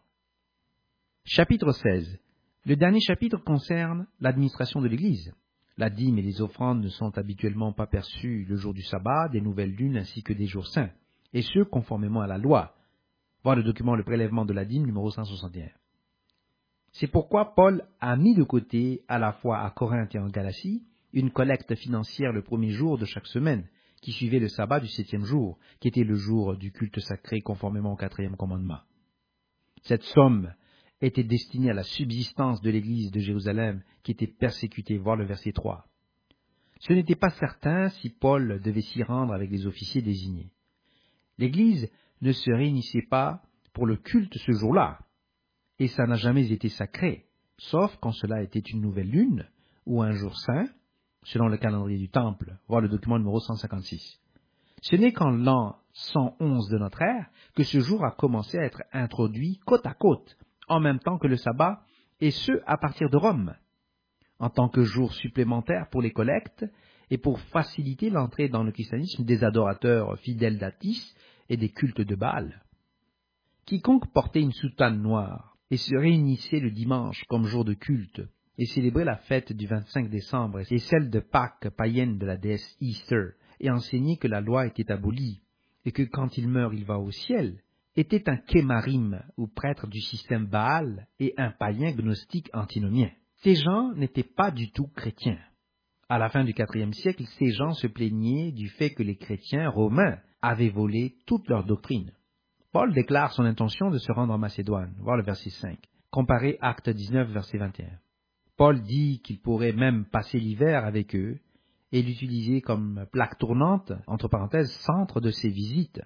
Chapitre seize. Le dernier chapitre concerne l'administration de l'Église. La dîme et les offrandes ne sont habituellement pas perçues le jour du sabbat, des nouvelles lunes ainsi que des jours saints, et ce, conformément à la loi. Voir le document Le prélèvement de la dîme, numéro cent soixante et un. C'est pourquoi Paul a mis de côté, à la fois à Corinthe et en Galatie, une collecte financière le premier jour de chaque semaine, qui suivait le sabbat du septième jour, qui était le jour du culte sacré conformément au quatrième commandement. Cette somme était destinée à la subsistance de l'église de Jérusalem, qui était persécutée, voir le verset trois. Ce n'était pas certain si Paul devait s'y rendre avec les officiers désignés. L'église ne se réunissait pas pour le culte ce jour-là, et ça n'a jamais été sacré, sauf quand cela était une nouvelle lune ou un jour saint, selon le calendrier du temple, voir le document numéro cent cinquante-six. Ce n'est qu'en l'an cent onze de notre ère que ce jour a commencé à être introduit côte à côte, en même temps que le sabbat, et ce à partir de Rome, en tant que jour supplémentaire pour les collectes et pour faciliter l'entrée dans le christianisme des adorateurs fidèles d'Atis et des cultes de Baal. Quiconque portait une soutane noire et se réunissait le dimanche comme jour de culte et célébrait la fête du vingt-cinq décembre et celle de Pâques païenne de la déesse Easter et enseignait que la loi était abolie et que quand il meurt il va au ciel, était un kémarim ou prêtre du système Baal et un païen gnostique antinomien. Ces gens n'étaient pas du tout chrétiens. À la fin du quatrième siècle, ces gens se plaignaient du fait que les chrétiens romains avaient volé toute leur doctrine. Paul déclare son intention de se rendre en Macédoine, voir le verset cinq, comparé Actes dix-neuf, verset vingt et un. Paul dit qu'il pourrait même passer l'hiver avec eux et l'utiliser comme plaque tournante, entre parenthèses, centre de ses visites.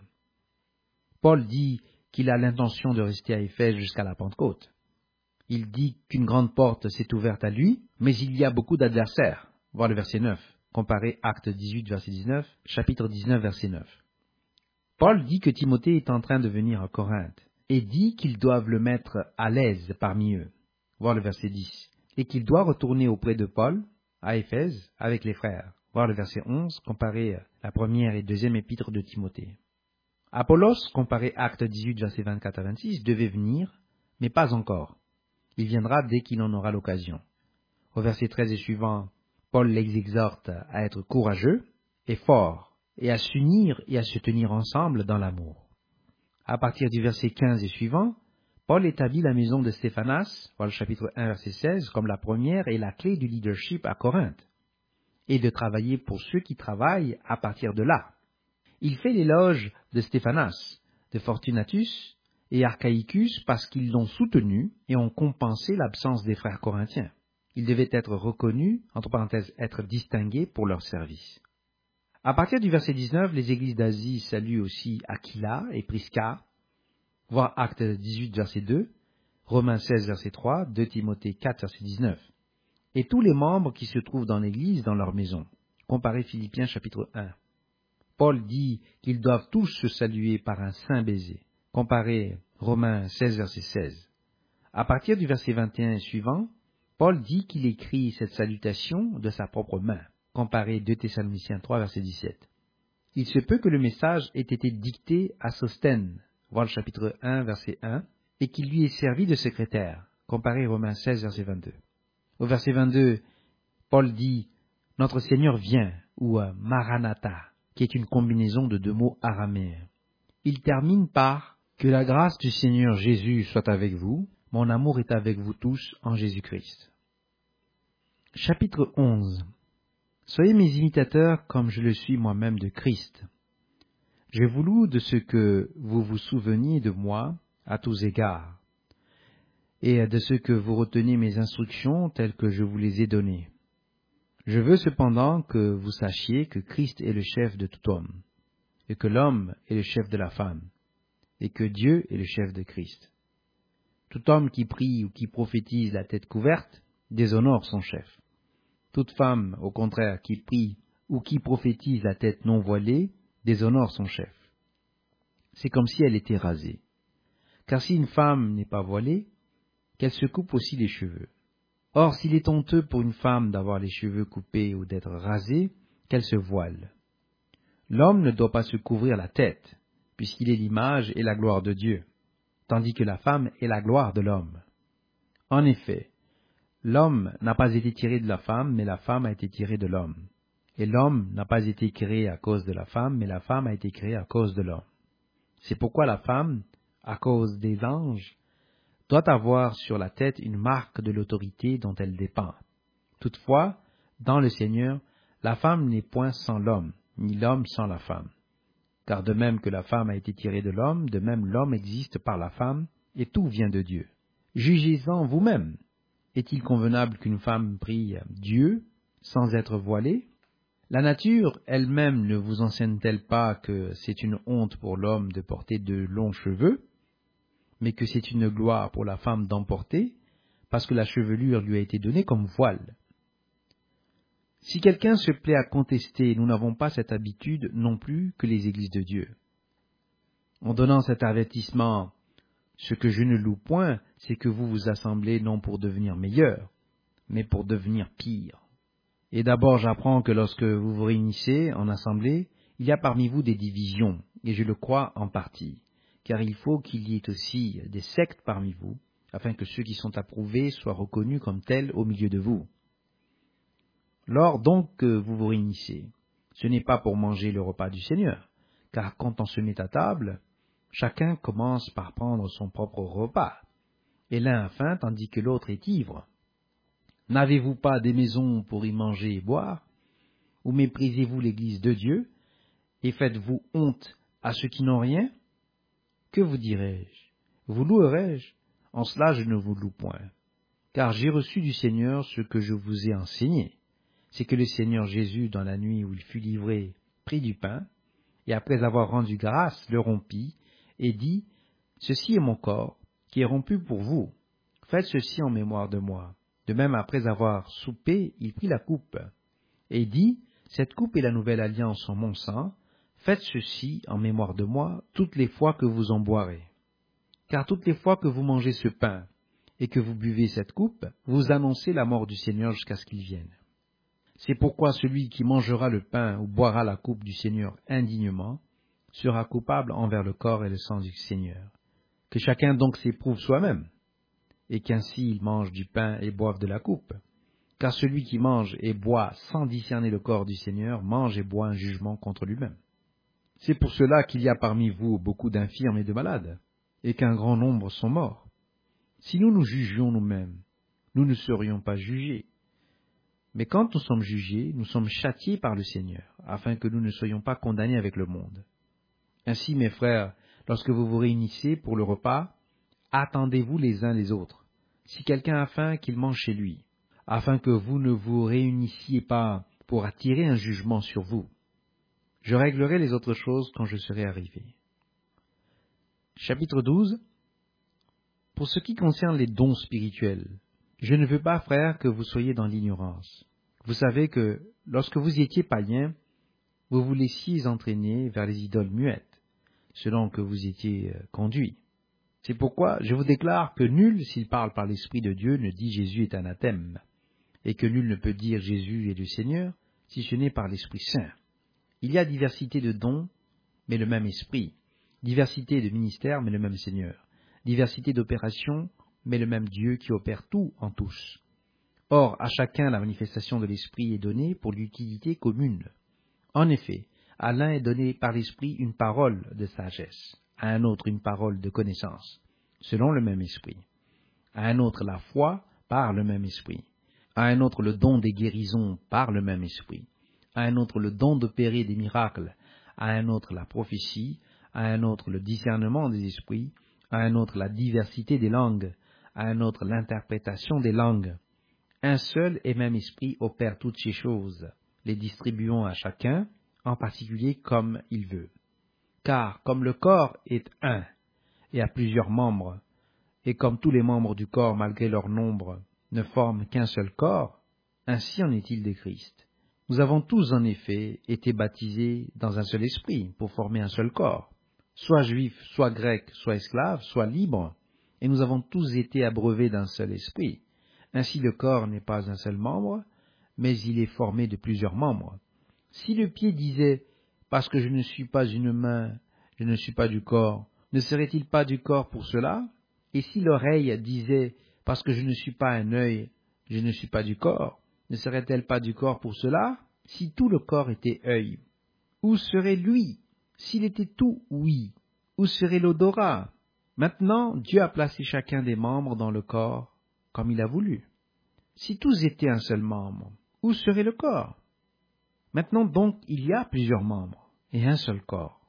Paul dit qu'il a l'intention de rester à Éphèse jusqu'à la Pentecôte. Il dit qu'une grande porte s'est ouverte à lui, mais il y a beaucoup d'adversaires. Voir le verset neuf, comparé Actes dix-huit, verset dix-neuf, chapitre dix-neuf, verset neuf. Paul dit que Timothée est en train de venir à Corinthe, et dit qu'ils doivent le mettre à l'aise parmi eux. Voir le verset dix. Et qu'il doit retourner auprès de Paul, à Éphèse, avec les frères. Voir le verset onze, comparé la première et deuxième épître de Timothée. Apollos, comparé Actes dix-huit, versets vingt-quatre à vingt-six, devait venir, mais pas encore. Il viendra dès qu'il en aura l'occasion. Au verset treize et suivant, Paul les exhorte à être courageux et forts, et à s'unir et à se tenir ensemble dans l'amour. À partir du verset quinze et suivant, Paul établit la maison de Stéphanas, voilà le chapitre un, verset seize, comme la première et la clé du leadership à Corinthe, et de travailler pour ceux qui travaillent à partir de là. Il fait l'éloge de Stéphanas, de Fortunatus et Archaïcus parce qu'ils l'ont soutenu et ont compensé l'absence des frères corinthiens. Ils devaient être reconnus, entre parenthèses, être distingués pour leur service. À partir du verset dix-neuf, les églises d'Asie saluent aussi Aquila et Prisca, voir Actes dix-huit, verset deux, Romains seize, verset trois, deux Timothée quatre, verset dix-neuf, et tous les membres qui se trouvent dans l'église dans leur maison. Comparez Philippiens chapitre un. Paul dit qu'ils doivent tous se saluer par un saint baiser. Comparez Romains seize, verset seize. À partir du verset vingt et un suivant, Paul dit qu'il écrit cette salutation de sa propre main. Comparez deux Thessaloniciens trois, verset dix-sept. Il se peut que le message ait été dicté à Sosthène, voir le chapitre un, verset un, et qu'il lui ait servi de secrétaire. Comparez Romains seize, verset vingt-deux. Au verset vingt-deux, Paul dit « Notre Seigneur vient » ou « Maranatha », qui est une combinaison de deux mots araméens. Il termine par « Que la grâce du Seigneur Jésus soit avec vous, mon amour est avec vous tous en Jésus-Christ. » Chapitre onze. Soyez mes imitateurs comme je le suis moi-même de Christ. Je vous loue de ce que vous vous souveniez de moi à tous égards, et de ce que vous retenez mes instructions telles que je vous les ai données. Je veux cependant que vous sachiez que Christ est le chef de tout homme, et que l'homme est le chef de la femme, et que Dieu est le chef de Christ. Tout homme qui prie ou qui prophétise la tête couverte déshonore son chef. Toute femme, au contraire, qui prie ou qui prophétise la tête non voilée déshonore son chef. C'est comme si elle était rasée. Car si une femme n'est pas voilée, qu'elle se coupe aussi les cheveux. Or, s'il est honteux pour une femme d'avoir les cheveux coupés ou d'être rasée, qu'elle se voile. L'homme ne doit pas se couvrir la tête, puisqu'il est l'image et la gloire de Dieu, tandis que la femme est la gloire de l'homme. En effet, l'homme n'a pas été tiré de la femme, mais la femme a été tirée de l'homme. Et l'homme n'a pas été créé à cause de la femme, mais la femme a été créée à cause de l'homme. C'est pourquoi la femme, à cause des anges, doit avoir sur la tête une marque de l'autorité dont elle dépend. Toutefois, dans le Seigneur, la femme n'est point sans l'homme, ni l'homme sans la femme. Car de même que la femme a été tirée de l'homme, de même l'homme existe par la femme, et tout vient de Dieu. Jugez-en vous-même. Est-il convenable qu'une femme prie Dieu sans être voilée? La nature elle-même ne vous enseigne-t-elle pas que c'est une honte pour l'homme de porter de longs cheveux, mais que c'est une gloire pour la femme d'en porter, parce que la chevelure lui a été donnée comme voile? Si quelqu'un se plaît à contester, nous n'avons pas cette habitude non plus que les églises de Dieu. En donnant cet avertissement, ce que je ne loue point, c'est que vous vous assemblez non pour devenir meilleurs, mais pour devenir pires. Et d'abord j'apprends que lorsque vous vous réunissez en assemblée, il y a parmi vous des divisions, et je le crois en partie, car il faut qu'il y ait aussi des sectes parmi vous, afin que ceux qui sont approuvés soient reconnus comme tels au milieu de vous. Lors donc que vous vous réunissez, ce n'est pas pour manger le repas du Seigneur, car quand on se met à table, chacun commence par prendre son propre repas, et l'un a faim tandis que l'autre est ivre. N'avez-vous pas des maisons pour y manger et boire? Ou méprisez-vous l'Église de Dieu, et faites-vous honte à ceux qui n'ont rien? Que vous dirai-je? Vous louerai-je? En cela je ne vous loue point. Car j'ai reçu du Seigneur ce que je vous ai enseigné. C'est que le Seigneur Jésus, dans la nuit où il fut livré, prit du pain, et après avoir rendu grâce, le rompit, et dit, « Ceci est mon corps, qui est rompu pour vous. Faites ceci en mémoire de moi. » De même, après avoir soupé, il prit la coupe, et dit, « Cette coupe est la nouvelle alliance en mon sang. Faites ceci en mémoire de moi toutes les fois que vous en boirez. Car toutes les fois que vous mangez ce pain, et que vous buvez cette coupe, vous annoncez la mort du Seigneur jusqu'à ce qu'il vienne. C'est pourquoi celui qui mangera le pain ou boira la coupe du Seigneur indignement sera coupable envers le corps et le sang du Seigneur. Que chacun donc s'éprouve soi-même, et qu'ainsi il mange du pain et boive de la coupe. Car celui qui mange et boit sans discerner le corps du Seigneur mange et boit un jugement contre lui-même. C'est pour cela qu'il y a parmi vous beaucoup d'infirmes et de malades, et qu'un grand nombre sont morts. Si nous nous jugions nous-mêmes, nous ne serions pas jugés. Mais quand nous sommes jugés, nous sommes châtiés par le Seigneur, afin que nous ne soyons pas condamnés avec le monde. Ainsi, mes frères, lorsque vous vous réunissez pour le repas, attendez-vous les uns les autres. Si quelqu'un a faim, qu'il mange chez lui, afin que vous ne vous réunissiez pas pour attirer un jugement sur vous. Je réglerai les autres choses quand je serai arrivé. Chapitre douze. Pour ce qui concerne les dons spirituels, je ne veux pas, frères, que vous soyez dans l'ignorance. Vous savez que, lorsque vous étiez païens, vous vous laissiez entraîner vers les idoles muettes, selon que vous étiez conduits. C'est pourquoi je vous déclare que nul, s'il parle par l'Esprit de Dieu, ne dit Jésus est anathème, et que nul ne peut dire Jésus est le Seigneur, si ce n'est par l'Esprit Saint. Il y a diversité de dons, mais le même Esprit, diversité de ministères, mais le même Seigneur, diversité d'opérations, mais le même Dieu qui opère tout en tous. Or, à chacun la manifestation de l'Esprit est donnée pour l'utilité commune. En effet, à l'un est donné par l'Esprit une parole de sagesse, à un autre une parole de connaissance, selon le même Esprit, à un autre la foi par le même Esprit, à un autre le don des guérisons par le même Esprit, à un autre le don d'opérer des miracles, à un autre la prophétie, à un autre le discernement des esprits, à un autre la diversité des langues, à un autre l'interprétation des langues. Un seul et même esprit opère toutes ces choses, les distribuant à chacun, en particulier comme il veut. Car comme le corps est un, et a plusieurs membres, et comme tous les membres du corps, malgré leur nombre, ne forment qu'un seul corps, ainsi en est-il de Christ. Nous avons tous en effet été baptisés dans un seul esprit, pour former un seul corps, soit juifs, soit grecs, soit esclaves, soit libres, et nous avons tous été abreuvés d'un seul esprit. Ainsi le corps n'est pas un seul membre, mais il est formé de plusieurs membres. Si le pied disait « parce que je ne suis pas une main, je ne suis pas du corps », ne serait-il pas du corps pour cela? Et si l'oreille disait « parce que je ne suis pas un œil, je ne suis pas du corps », ne serait-elle pas du corps pour cela? Si tout le corps était œil, où serait l'ouïe? S'il était tout ouïe, où serait l'odorat? Maintenant, Dieu a placé chacun des membres dans le corps comme il a voulu. Si tous étaient un seul membre, où serait le corps? Maintenant donc, il y a plusieurs membres et un seul corps.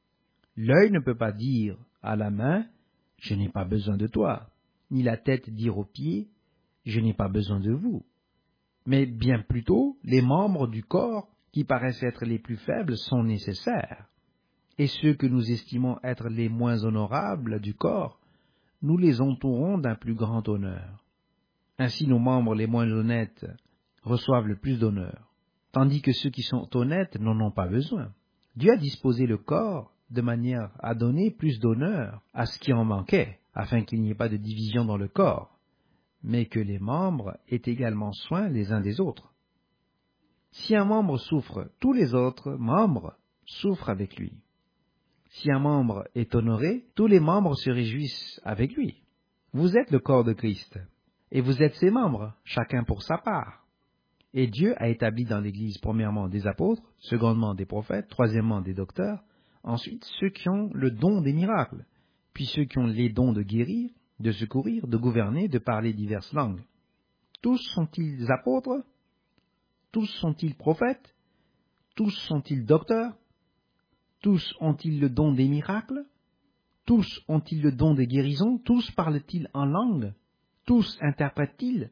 L'œil ne peut pas dire à la main « je n'ai pas besoin de toi », ni la tête dire aux pieds « je n'ai pas besoin de vous ». Mais bien plutôt, les membres du corps qui paraissent être les plus faibles sont nécessaires. Et ceux que nous estimons être les moins honorables du corps, nous les entourons d'un plus grand honneur. Ainsi nos membres les moins honnêtes reçoivent le plus d'honneur, tandis que ceux qui sont honnêtes n'en ont pas besoin. Dieu a disposé le corps de manière à donner plus d'honneur à ce qui en manquait, afin qu'il n'y ait pas de division dans le corps, mais que les membres aient également soin les uns des autres. Si un membre souffre, tous les autres membres souffrent avec lui. Si un membre est honoré, tous les membres se réjouissent avec lui. Vous êtes le corps de Christ, et vous êtes ses membres, chacun pour sa part. Et Dieu a établi dans l'Église premièrement des apôtres, secondement des prophètes, troisièmement des docteurs, ensuite ceux qui ont le don des miracles, puis ceux qui ont les dons de guérir, de secourir, de gouverner, de parler diverses langues. Tous sont-ils apôtres? Tous sont-ils prophètes? Tous sont-ils docteurs? Tous ont-ils le don des miracles? Tous ont-ils le don des guérisons? Tous parlent-ils en langue? Tous interprètent-ils?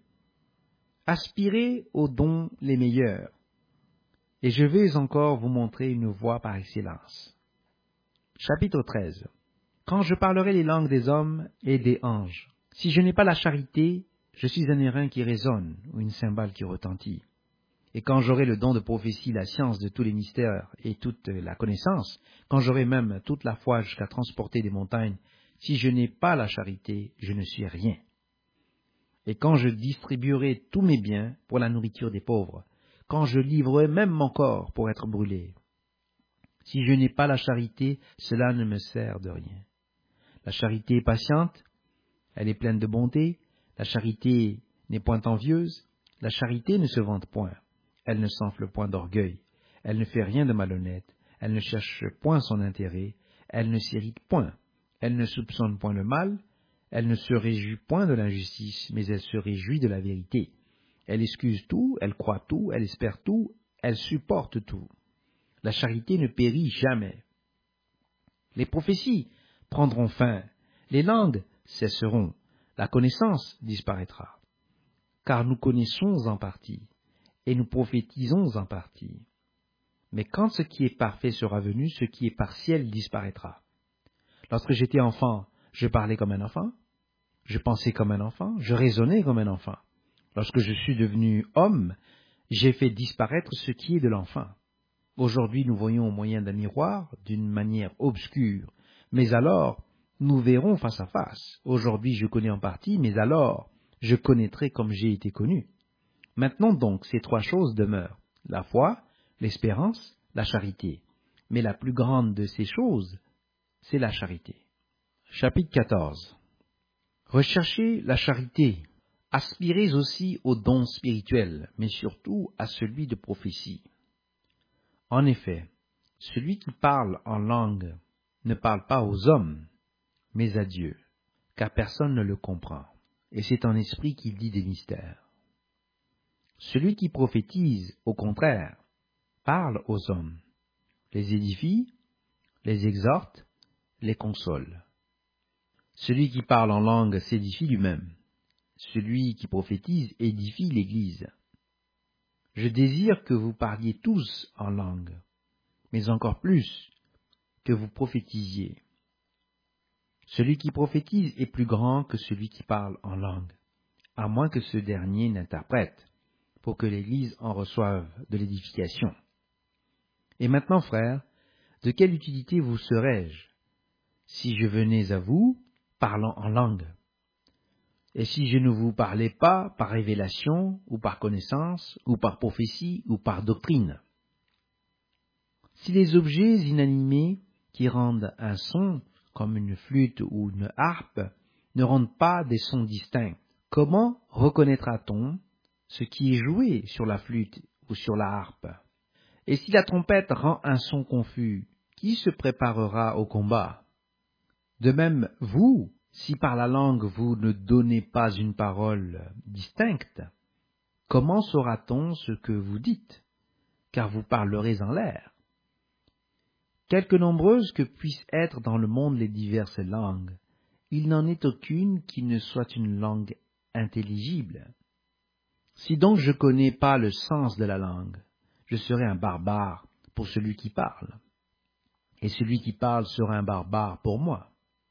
Aspirez aux dons les meilleurs. Et je vais encore vous montrer une voie par excellence. Chapitre treize. Quand je parlerai les langues des hommes et des anges, si je n'ai pas la charité, je suis un airain qui résonne ou une cymbale qui retentit. Et quand j'aurai le don de prophétie, la science de tous les mystères et toute la connaissance, quand j'aurai même toute la foi jusqu'à transporter des montagnes, si je n'ai pas la charité, je ne suis rien. Et quand je distribuerai tous mes biens pour la nourriture des pauvres, quand je livrerai même mon corps pour être brûlé, Si je n'ai pas la charité, cela ne me sert de rien. La charité est patiente, elle est pleine de bonté, la charité n'est point envieuse, la charité ne se vante point, elle ne s'enfle point d'orgueil, elle ne fait rien de malhonnête, elle ne cherche point son intérêt, elle ne s'irrite point, elle ne soupçonne point le mal, elle ne se réjouit point de l'injustice, mais elle se réjouit de la vérité. Elle excuse tout, elle croit tout, elle espère tout, elle supporte tout. La charité ne périt jamais. Les prophéties prendront fin, les langues cesseront, la connaissance disparaîtra. Car nous connaissons en partie, et nous prophétisons en partie. Mais quand ce qui est parfait sera venu, ce qui est partiel disparaîtra. Lorsque j'étais enfant, je parlais comme un enfant, je pensais comme un enfant, je raisonnais comme un enfant. Lorsque je suis devenu homme, j'ai fait disparaître ce qui est de l'enfant. Aujourd'hui, nous voyons au moyen d'un miroir, d'une manière obscure, mais alors, nous verrons face à face. Aujourd'hui, je connais en partie, mais alors, je connaîtrai comme j'ai été connu. Maintenant donc, ces trois choses demeurent, la foi, l'espérance, la charité. Mais la plus grande de ces choses, c'est la charité. Chapitre quatorze. Recherchez la charité. Aspirez aussi aux dons spirituels, mais surtout à celui de prophétie. En effet, celui qui parle en langue ne parle pas aux hommes, mais à Dieu, car personne ne le comprend, et c'est en esprit qu'il dit des mystères. Celui qui prophétise, au contraire, parle aux hommes, les édifie, les exhorte, les console. Celui qui parle en langue s'édifie lui-même. Celui qui prophétise édifie l'Église. Je désire que vous parliez tous en langue, mais encore plus que vous prophétisiez. Celui qui prophétise est plus grand que celui qui parle en langue, à moins que ce dernier n'interprète, pour que l'Église en reçoive de l'édification. Et maintenant, frères, de quelle utilité vous serais-je si je venais à vous parlant en langue? Et si je ne vous parlais pas par révélation, ou par connaissance, ou par prophétie, ou par doctrine? Si les objets inanimés qui rendent un son, comme une flûte ou une harpe, ne rendent pas des sons distincts, comment reconnaîtra-t-on ce qui est joué sur la flûte ou sur la harpe? Et si la trompette rend un son confus, qui se préparera au combat? De même, vous, si par la langue vous ne donnez pas une parole distincte, comment saura-t-on ce que vous dites? Car vous parlerez en l'air. Quelque nombreuses que puissent être dans le monde les diverses langues, il n'en est aucune qui ne soit une langue intelligible. Si donc je connais pas le sens de la langue, je serai un barbare pour celui qui parle, et celui qui parle sera un barbare pour moi.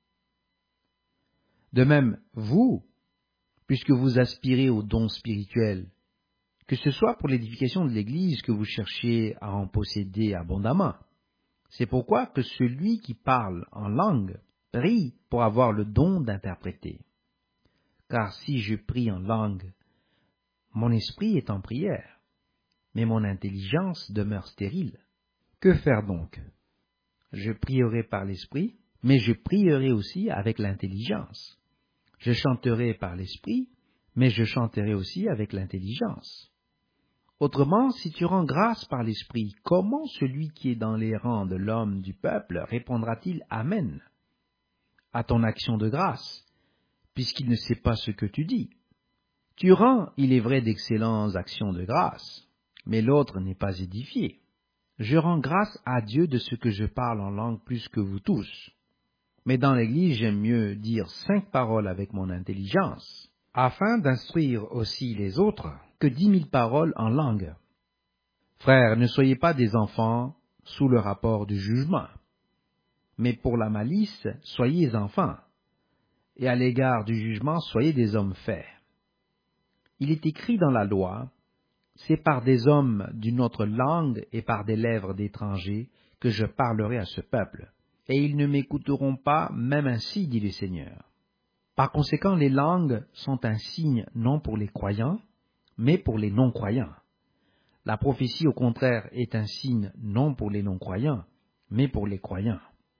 De même, vous, puisque vous aspirez aux dons spirituels, que ce soit pour l'édification de l'Église que vous cherchez à en posséder abondamment, c'est pourquoi que celui qui parle en langue prie pour avoir le don d'interpréter. Car si je prie en langue, mon esprit est en prière, mais mon intelligence demeure stérile. Que faire donc? Je prierai par l'esprit, mais je prierai aussi avec l'intelligence. Je chanterai par l'esprit, mais je chanterai aussi avec l'intelligence. Autrement, si tu rends grâce par l'esprit, comment celui qui est dans les rangs de l'homme du peuple répondra-t-il Amen à ton action de grâce, puisqu'il ne sait pas ce que tu dis? Tu rends, il est vrai, d'excellentes actions de grâce, mais l'autre n'est pas édifié. Je rends grâce à Dieu de ce que je parle en langue plus que vous tous. Mais dans l'Église, j'aime mieux dire cinq paroles avec mon intelligence, afin d'instruire aussi les autres, que dix mille paroles en langue. Frères, ne soyez pas des enfants sous le rapport du jugement, mais pour la malice, soyez enfants, et à l'égard du jugement, soyez des hommes faits. Il est écrit dans la loi, c'est par des hommes d'une autre langue et par des lèvres d'étrangers que je parlerai à ce peuple, et ils ne m'écouteront pas, même ainsi, dit le Seigneur. Par conséquent, les langues sont un signe non pour les croyants, mais pour les non-croyants. La prophétie, au contraire, est un signe non pour les non-croyants, mais pour les croyants.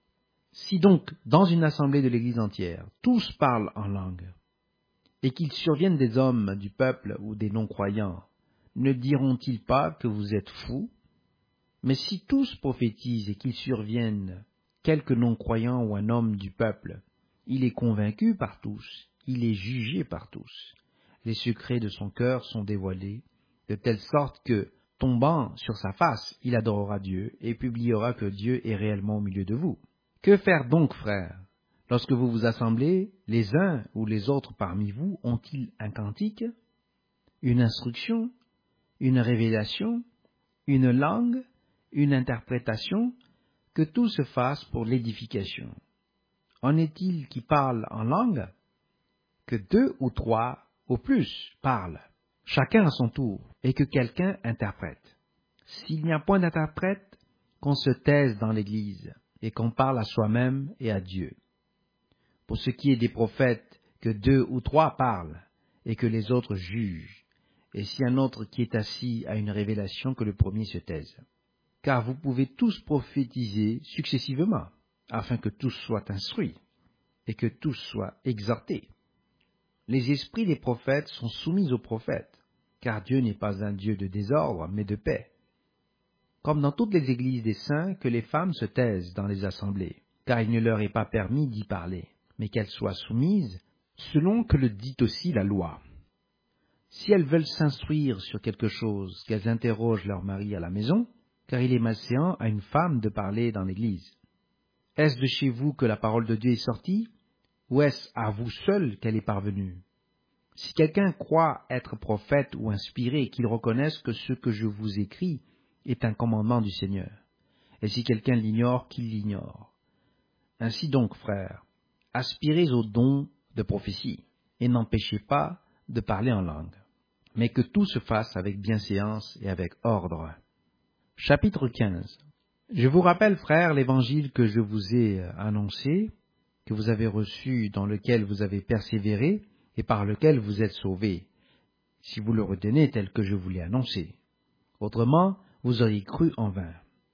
Si donc, dans une assemblée de l'Église entière, tous parlent en langue, et qu'il survienne des hommes du peuple ou des non-croyants, ne diront-ils pas que vous êtes fous? Mais si tous prophétisent et qu'il survienne quelque non-croyant ou un homme du peuple, il est convaincu par tous, il est jugé par tous. Les secrets de son cœur sont dévoilés, de telle sorte que, tombant sur sa face, il adorera Dieu et publiera que Dieu est réellement au milieu de vous. Que faire donc, frères? Lorsque vous vous assemblez, les uns ou les autres parmi vous ont-ils un cantique, une instruction, une révélation, une langue, une interprétation? Que tout se fasse pour l'édification. En est-il qui parle en langue? Que deux ou trois, au plus, parlent, chacun à son tour, et que quelqu'un interprète. S'il n'y a point d'interprète, qu'on se taise dans l'Église, et qu'on parle à soi-même et à Dieu. Pour ce qui est des prophètes, que deux ou trois parlent, et que les autres jugent, et si un autre qui est assis a une révélation, que le premier se taise. Car vous pouvez tous prophétiser successivement, afin que tous soient instruits, et que tous soient exhortés. Les esprits des prophètes sont soumis aux prophètes, car Dieu n'est pas un Dieu de désordre, mais de paix. Comme dans toutes les églises des saints, que les femmes se taisent dans les assemblées, car il ne leur est pas permis d'y parler, mais qu'elles soient soumises, selon que le dit aussi la loi. Si elles veulent s'instruire sur quelque chose, qu'elles interrogent leur mari à la maison, car il est malséant à une femme de parler dans l'église. Est-ce de chez vous que la parole de Dieu est sortie, ou est-ce à vous seul qu'elle est parvenue? Si quelqu'un croit être prophète ou inspiré, qu'il reconnaisse que ce que je vous écris est un commandement du Seigneur. Et si quelqu'un l'ignore, qu'il l'ignore. Ainsi donc, frères, aspirez au don de prophétie, et n'empêchez pas de parler en langue, mais que tout se fasse avec bienséance et avec ordre. Chapitre quinze. Je vous rappelle, frères, l'évangile que je vous ai annoncé, que vous avez reçu, dans lequel vous avez persévéré, et par lequel vous êtes sauvés, si vous le retenez tel que je vous l'ai annoncé. Autrement, vous auriez cru en vain.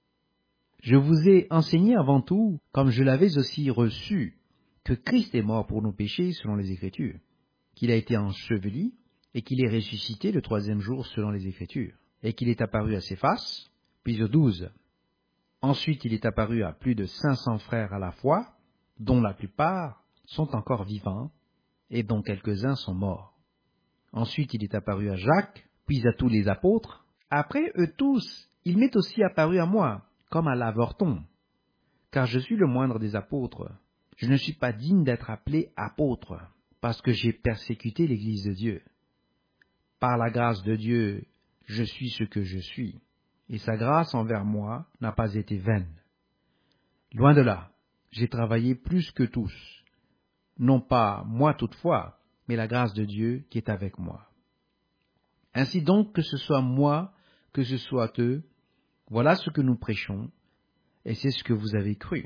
Je vous ai enseigné avant tout, comme je l'avais aussi reçu, que Christ est mort pour nos péchés selon les Écritures, qu'il a été enseveli, et qu'il est ressuscité le troisième jour selon les Écritures, et qu'il est apparu à ses faces, puis aux douze. Ensuite, il est apparu à plus de cinq cents frères à la fois, dont la plupart sont encore vivants, et dont quelques-uns sont morts. Ensuite, il est apparu à Jacques, puis à tous les apôtres. Après eux tous, il m'est aussi apparu à moi, comme à l'avorton, car je suis le moindre des apôtres. Je ne suis pas digne d'être appelé apôtre, parce que j'ai persécuté l'Église de Dieu. Par la grâce de Dieu, je suis ce que je suis, et sa grâce envers moi n'a pas été vaine. Loin de là, j'ai travaillé plus que tous, non pas moi toutefois, mais la grâce de Dieu qui est avec moi. Ainsi donc, que ce soit moi, que ce soit eux, voilà ce que nous prêchons, et c'est ce que vous avez cru.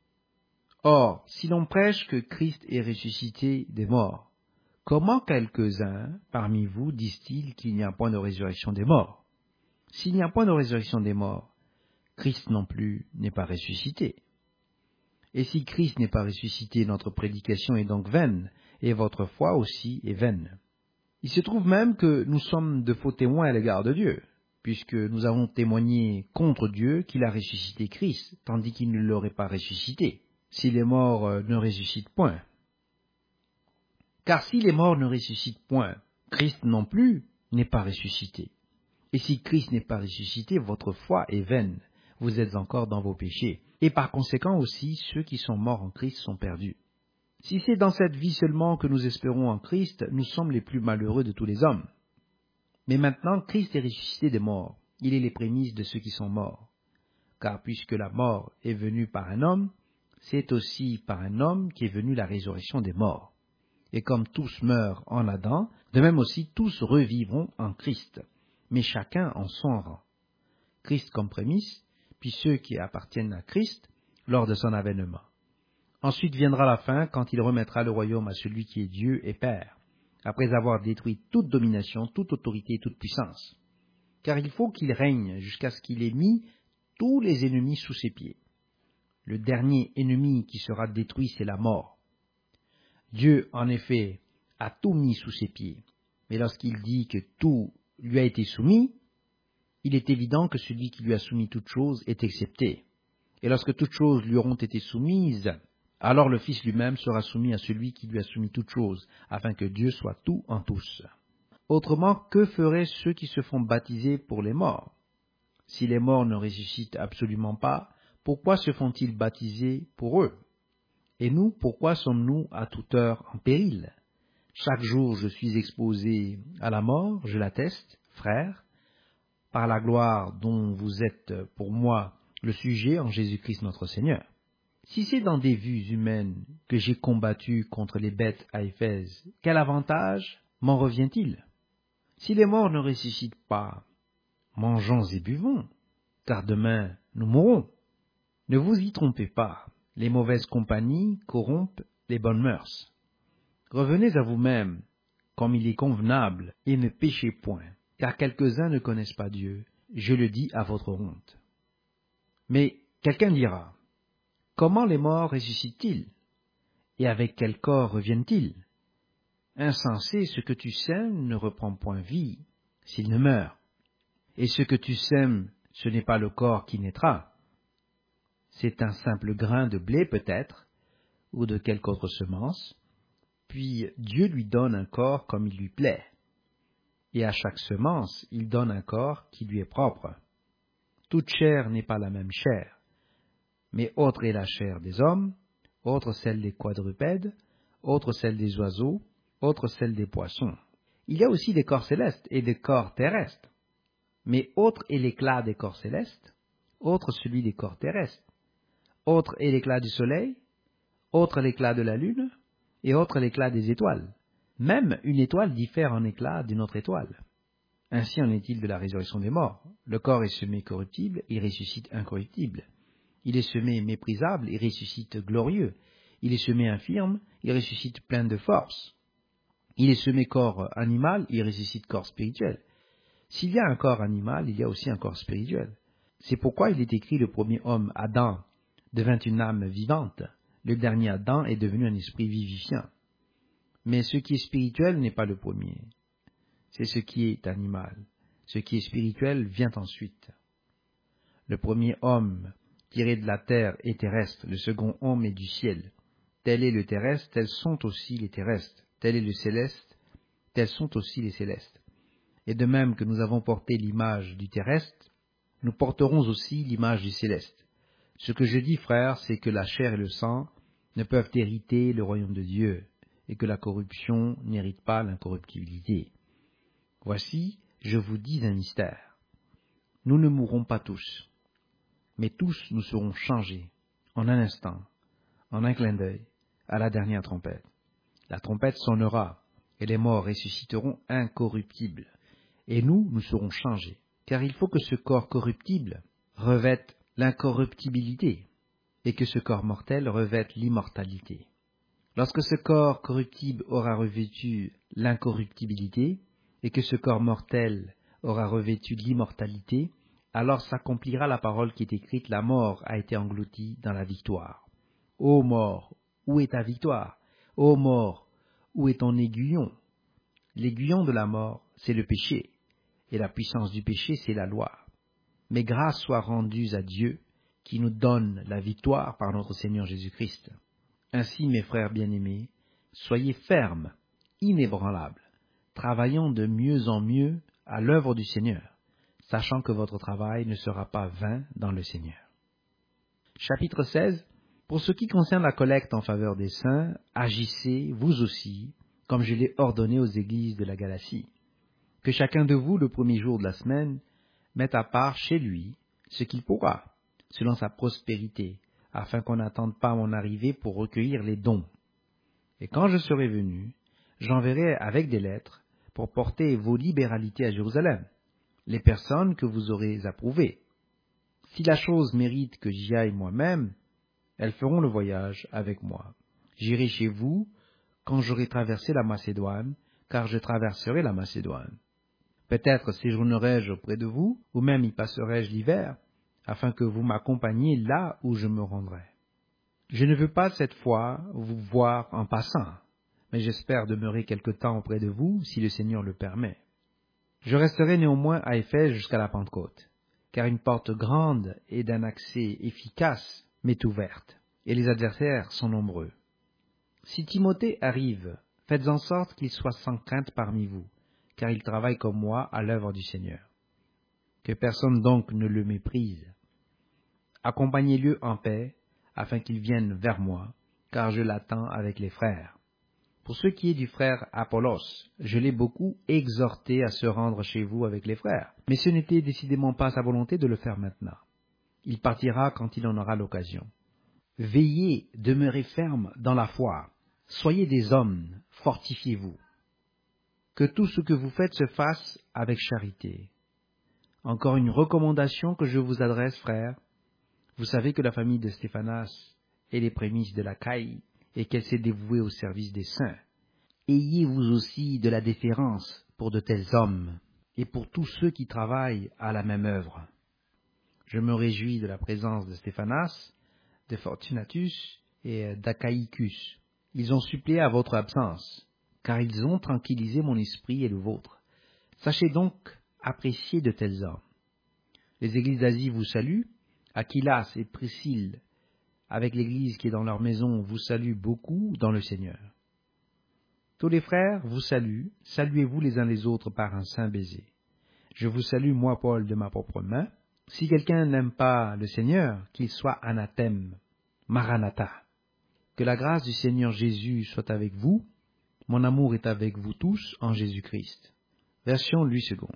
Or, si l'on prêche que Christ est ressuscité des morts, comment quelques-uns parmi vous disent-ils qu'il n'y a point de résurrection des morts? S'il n'y a point de résurrection des morts, Christ non plus n'est pas ressuscité. Et si Christ n'est pas ressuscité, notre prédication est donc vaine, et votre foi aussi est vaine. Il se trouve même que nous sommes de faux témoins à l'égard de Dieu, puisque nous avons témoigné contre Dieu qu'il a ressuscité Christ, tandis qu'il ne l'aurait pas ressuscité, si les morts ne ressuscitent point. Car si les morts ne ressuscitent point, Christ non plus n'est pas ressuscité. Et si Christ n'est pas ressuscité, votre foi est vaine, vous êtes encore dans vos péchés, et par conséquent aussi ceux qui sont morts en Christ sont perdus. Si c'est dans cette vie seulement que nous espérons en Christ, nous sommes les plus malheureux de tous les hommes. Mais maintenant, Christ est ressuscité des morts, il est les prémices de ceux qui sont morts. Car puisque la mort est venue par un homme, c'est aussi par un homme qu'est venue la résurrection des morts. Et comme tous meurent en Adam, de même aussi tous revivront en Christ, mais chacun en son rang. Christ comme prémisse, puis ceux qui appartiennent à Christ lors de son avènement. Ensuite viendra la fin, quand il remettra le royaume à celui qui est Dieu et Père, après avoir détruit toute domination, toute autorité et toute puissance. Car il faut qu'il règne jusqu'à ce qu'il ait mis tous les ennemis sous ses pieds. le dernier ennemi qui sera détruit, c'est la mort. Dieu, en effet, a tout mis sous ses pieds. Mais lorsqu'il dit que tout lui a été soumis, il est évident que celui qui lui a soumis toutes choses est excepté. Et lorsque toutes choses lui auront été soumises, alors le Fils lui-même sera soumis à celui qui lui a soumis toutes choses, afin que Dieu soit tout en tous. Autrement, que feraient ceux qui se font baptiser pour les morts? Si les morts ne ressuscitent absolument pas, pourquoi se font-ils baptiser pour eux? Et nous, pourquoi sommes-nous à toute heure en péril? Chaque jour je suis exposé à la mort, je l'atteste, frères, par la gloire dont vous êtes pour moi le sujet en Jésus-Christ notre Seigneur. Si c'est dans des vues humaines que j'ai combattu contre les bêtes à Éphèse, quel avantage m'en revient-il? Si les morts ne ressuscitent pas, mangeons et buvons, car demain nous mourrons. Ne vous y trompez pas, les mauvaises compagnies corrompent les bonnes mœurs. Revenez à vous-même, comme il est convenable, et ne péchez point, car quelques-uns ne connaissent pas Dieu, je le dis à votre honte. Mais quelqu'un dira, comment les morts ressuscitent-ils? Et avec quel corps reviennent-ils? Insensé, ce que tu sèmes ne reprend point vie, s'il ne meurt. Et ce que tu sèmes, ce n'est pas le corps qui naîtra. C'est un simple grain de blé peut-être, ou de quelque autre semence, puis Dieu lui donne un corps comme il lui plaît. Et à chaque semence, il donne un corps qui lui est propre. Toute chair n'est pas la même chair, mais autre est la chair des hommes, autre celle des quadrupèdes, autre celle des oiseaux, autre celle des poissons. Il y a aussi des corps célestes et des corps terrestres, mais autre est l'éclat des corps célestes, autre celui des corps terrestres, autre est l'éclat du soleil, autre l'éclat de la lune, et autre l'éclat des étoiles. Même une étoile diffère en éclat d'une autre étoile. Ainsi en est-il de la résurrection des morts. Le corps est semé corruptible, il ressuscite incorruptible. Il est semé méprisable, il ressuscite glorieux. Il est semé infirme, il ressuscite plein de force. Il est semé corps animal, il ressuscite corps spirituel. S'il y a un corps animal, il y a aussi un corps spirituel. C'est pourquoi il est écrit le premier homme, Adam, devint une âme vivante. Le dernier Adam est devenu un esprit vivifiant. Mais ce qui est spirituel n'est pas le premier. C'est ce qui est animal. Ce qui est spirituel vient ensuite. Le premier homme, tiré de la terre, est terrestre. Le second homme est du ciel. Tel est le terrestre, tels sont aussi les terrestres. Tel est le céleste, tels sont aussi les célestes. Et de même que nous avons porté l'image du terrestre, nous porterons aussi l'image du céleste. Ce que je dis, frères, c'est que la chair et le sang ne peuvent hériter le royaume de Dieu, et que la corruption n'hérite pas l'incorruptibilité. Voici, je vous dis un mystère. Nous ne mourrons pas tous, mais tous nous serons changés, en un instant, en un clin d'œil, à la dernière trompette. La trompette sonnera, et les morts ressusciteront incorruptibles, et nous, nous serons changés, car il faut que ce corps corruptible revête l'incorruptibilité, et que ce corps mortel revête l'immortalité. Lorsque ce corps corruptible aura revêtu l'incorruptibilité, et que ce corps mortel aura revêtu l'immortalité, alors s'accomplira la parole qui est écrite, la mort a été engloutie dans la victoire. Ô mort, où est ta victoire? Ô mort, où est ton aiguillon? L'aiguillon de la mort, c'est le péché, et la puissance du péché, c'est la loi. Mais grâce soit rendue à Dieu, qui nous donne la victoire par notre Seigneur Jésus-Christ. Ainsi, mes frères bien-aimés, soyez fermes, inébranlables, travaillant de mieux en mieux à l'œuvre du Seigneur, sachant que votre travail ne sera pas vain dans le Seigneur. Chapitre seize. Pour ce qui concerne la collecte en faveur des saints, agissez, vous aussi, comme je l'ai ordonné aux églises de la Galatie. Que chacun de vous, le premier jour de la semaine, mette à part chez lui ce qu'il pourra, selon sa prospérité, afin qu'on n'attende pas mon arrivée pour recueillir les dons. Et quand je serai venu, j'enverrai avec des lettres pour porter vos libéralités à Jérusalem, les personnes que vous aurez approuvées. Si la chose mérite que j'y aille moi-même, elles feront le voyage avec moi. J'irai chez vous quand j'aurai traversé la Macédoine, car je traverserai la Macédoine. Peut-être séjournerai-je auprès de vous, ou même y passerai-je l'hiver, afin que vous m'accompagniez là où je me rendrai. Je ne veux pas cette fois vous voir en passant, mais j'espère demeurer quelque temps auprès de vous, si le Seigneur le permet. Je resterai néanmoins à Éphèse jusqu'à la Pentecôte, car une porte grande et d'un accès efficace m'est ouverte, et les adversaires sont nombreux. Si Timothée arrive, faites en sorte qu'il soit sans crainte parmi vous, car il travaille comme moi à l'œuvre du Seigneur. Que personne donc ne le méprise. Accompagnez-le en paix, afin qu'il vienne vers moi, car je l'attends avec les frères. Pour ce qui est du frère Apollos, je l'ai beaucoup exhorté à se rendre chez vous avec les frères, mais ce n'était décidément pas sa volonté de le faire maintenant. Il partira quand il en aura l'occasion. Veillez, demeurez fermes dans la foi, soyez des hommes, fortifiez-vous. Que tout ce que vous faites se fasse avec charité. Encore une recommandation que je vous adresse, frères. Vous savez que la famille de Stéphanas est les prémices de la caille et qu'elle s'est dévouée au service des saints. Ayez vous aussi de la déférence pour de tels hommes et pour tous ceux qui travaillent à la même œuvre. Je me réjouis de la présence de Stéphanas, de Fortunatus et d'Achaïcus. Ils ont suppléé à votre absence, car ils ont tranquillisé mon esprit et le vôtre. Sachez donc apprécier de tels hommes. Les églises d'Asie vous saluent. Aquilas et Priscille, avec l'église qui est dans leur maison, vous saluent beaucoup dans le Seigneur. Tous les frères vous saluent, saluez-vous les uns les autres par un saint baiser. Je vous salue, moi, Paul, de ma propre main. Si quelqu'un n'aime pas le Seigneur, qu'il soit anathème. Maranatha. Que la grâce du Seigneur Jésus soit avec vous. Mon amour est avec vous tous en Jésus-Christ. Version Louis second.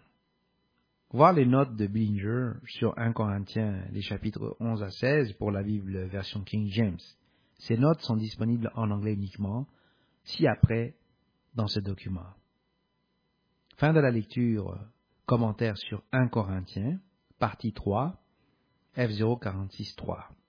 Voir les notes de Billinger sur un Corinthiens, les chapitres onze à seize pour la Bible version King James. Ces notes sont disponibles en anglais uniquement, ci-après dans ce document. Fin de la lecture, commentaire sur un Corinthiens, partie trois, F zéro quarante-six trois.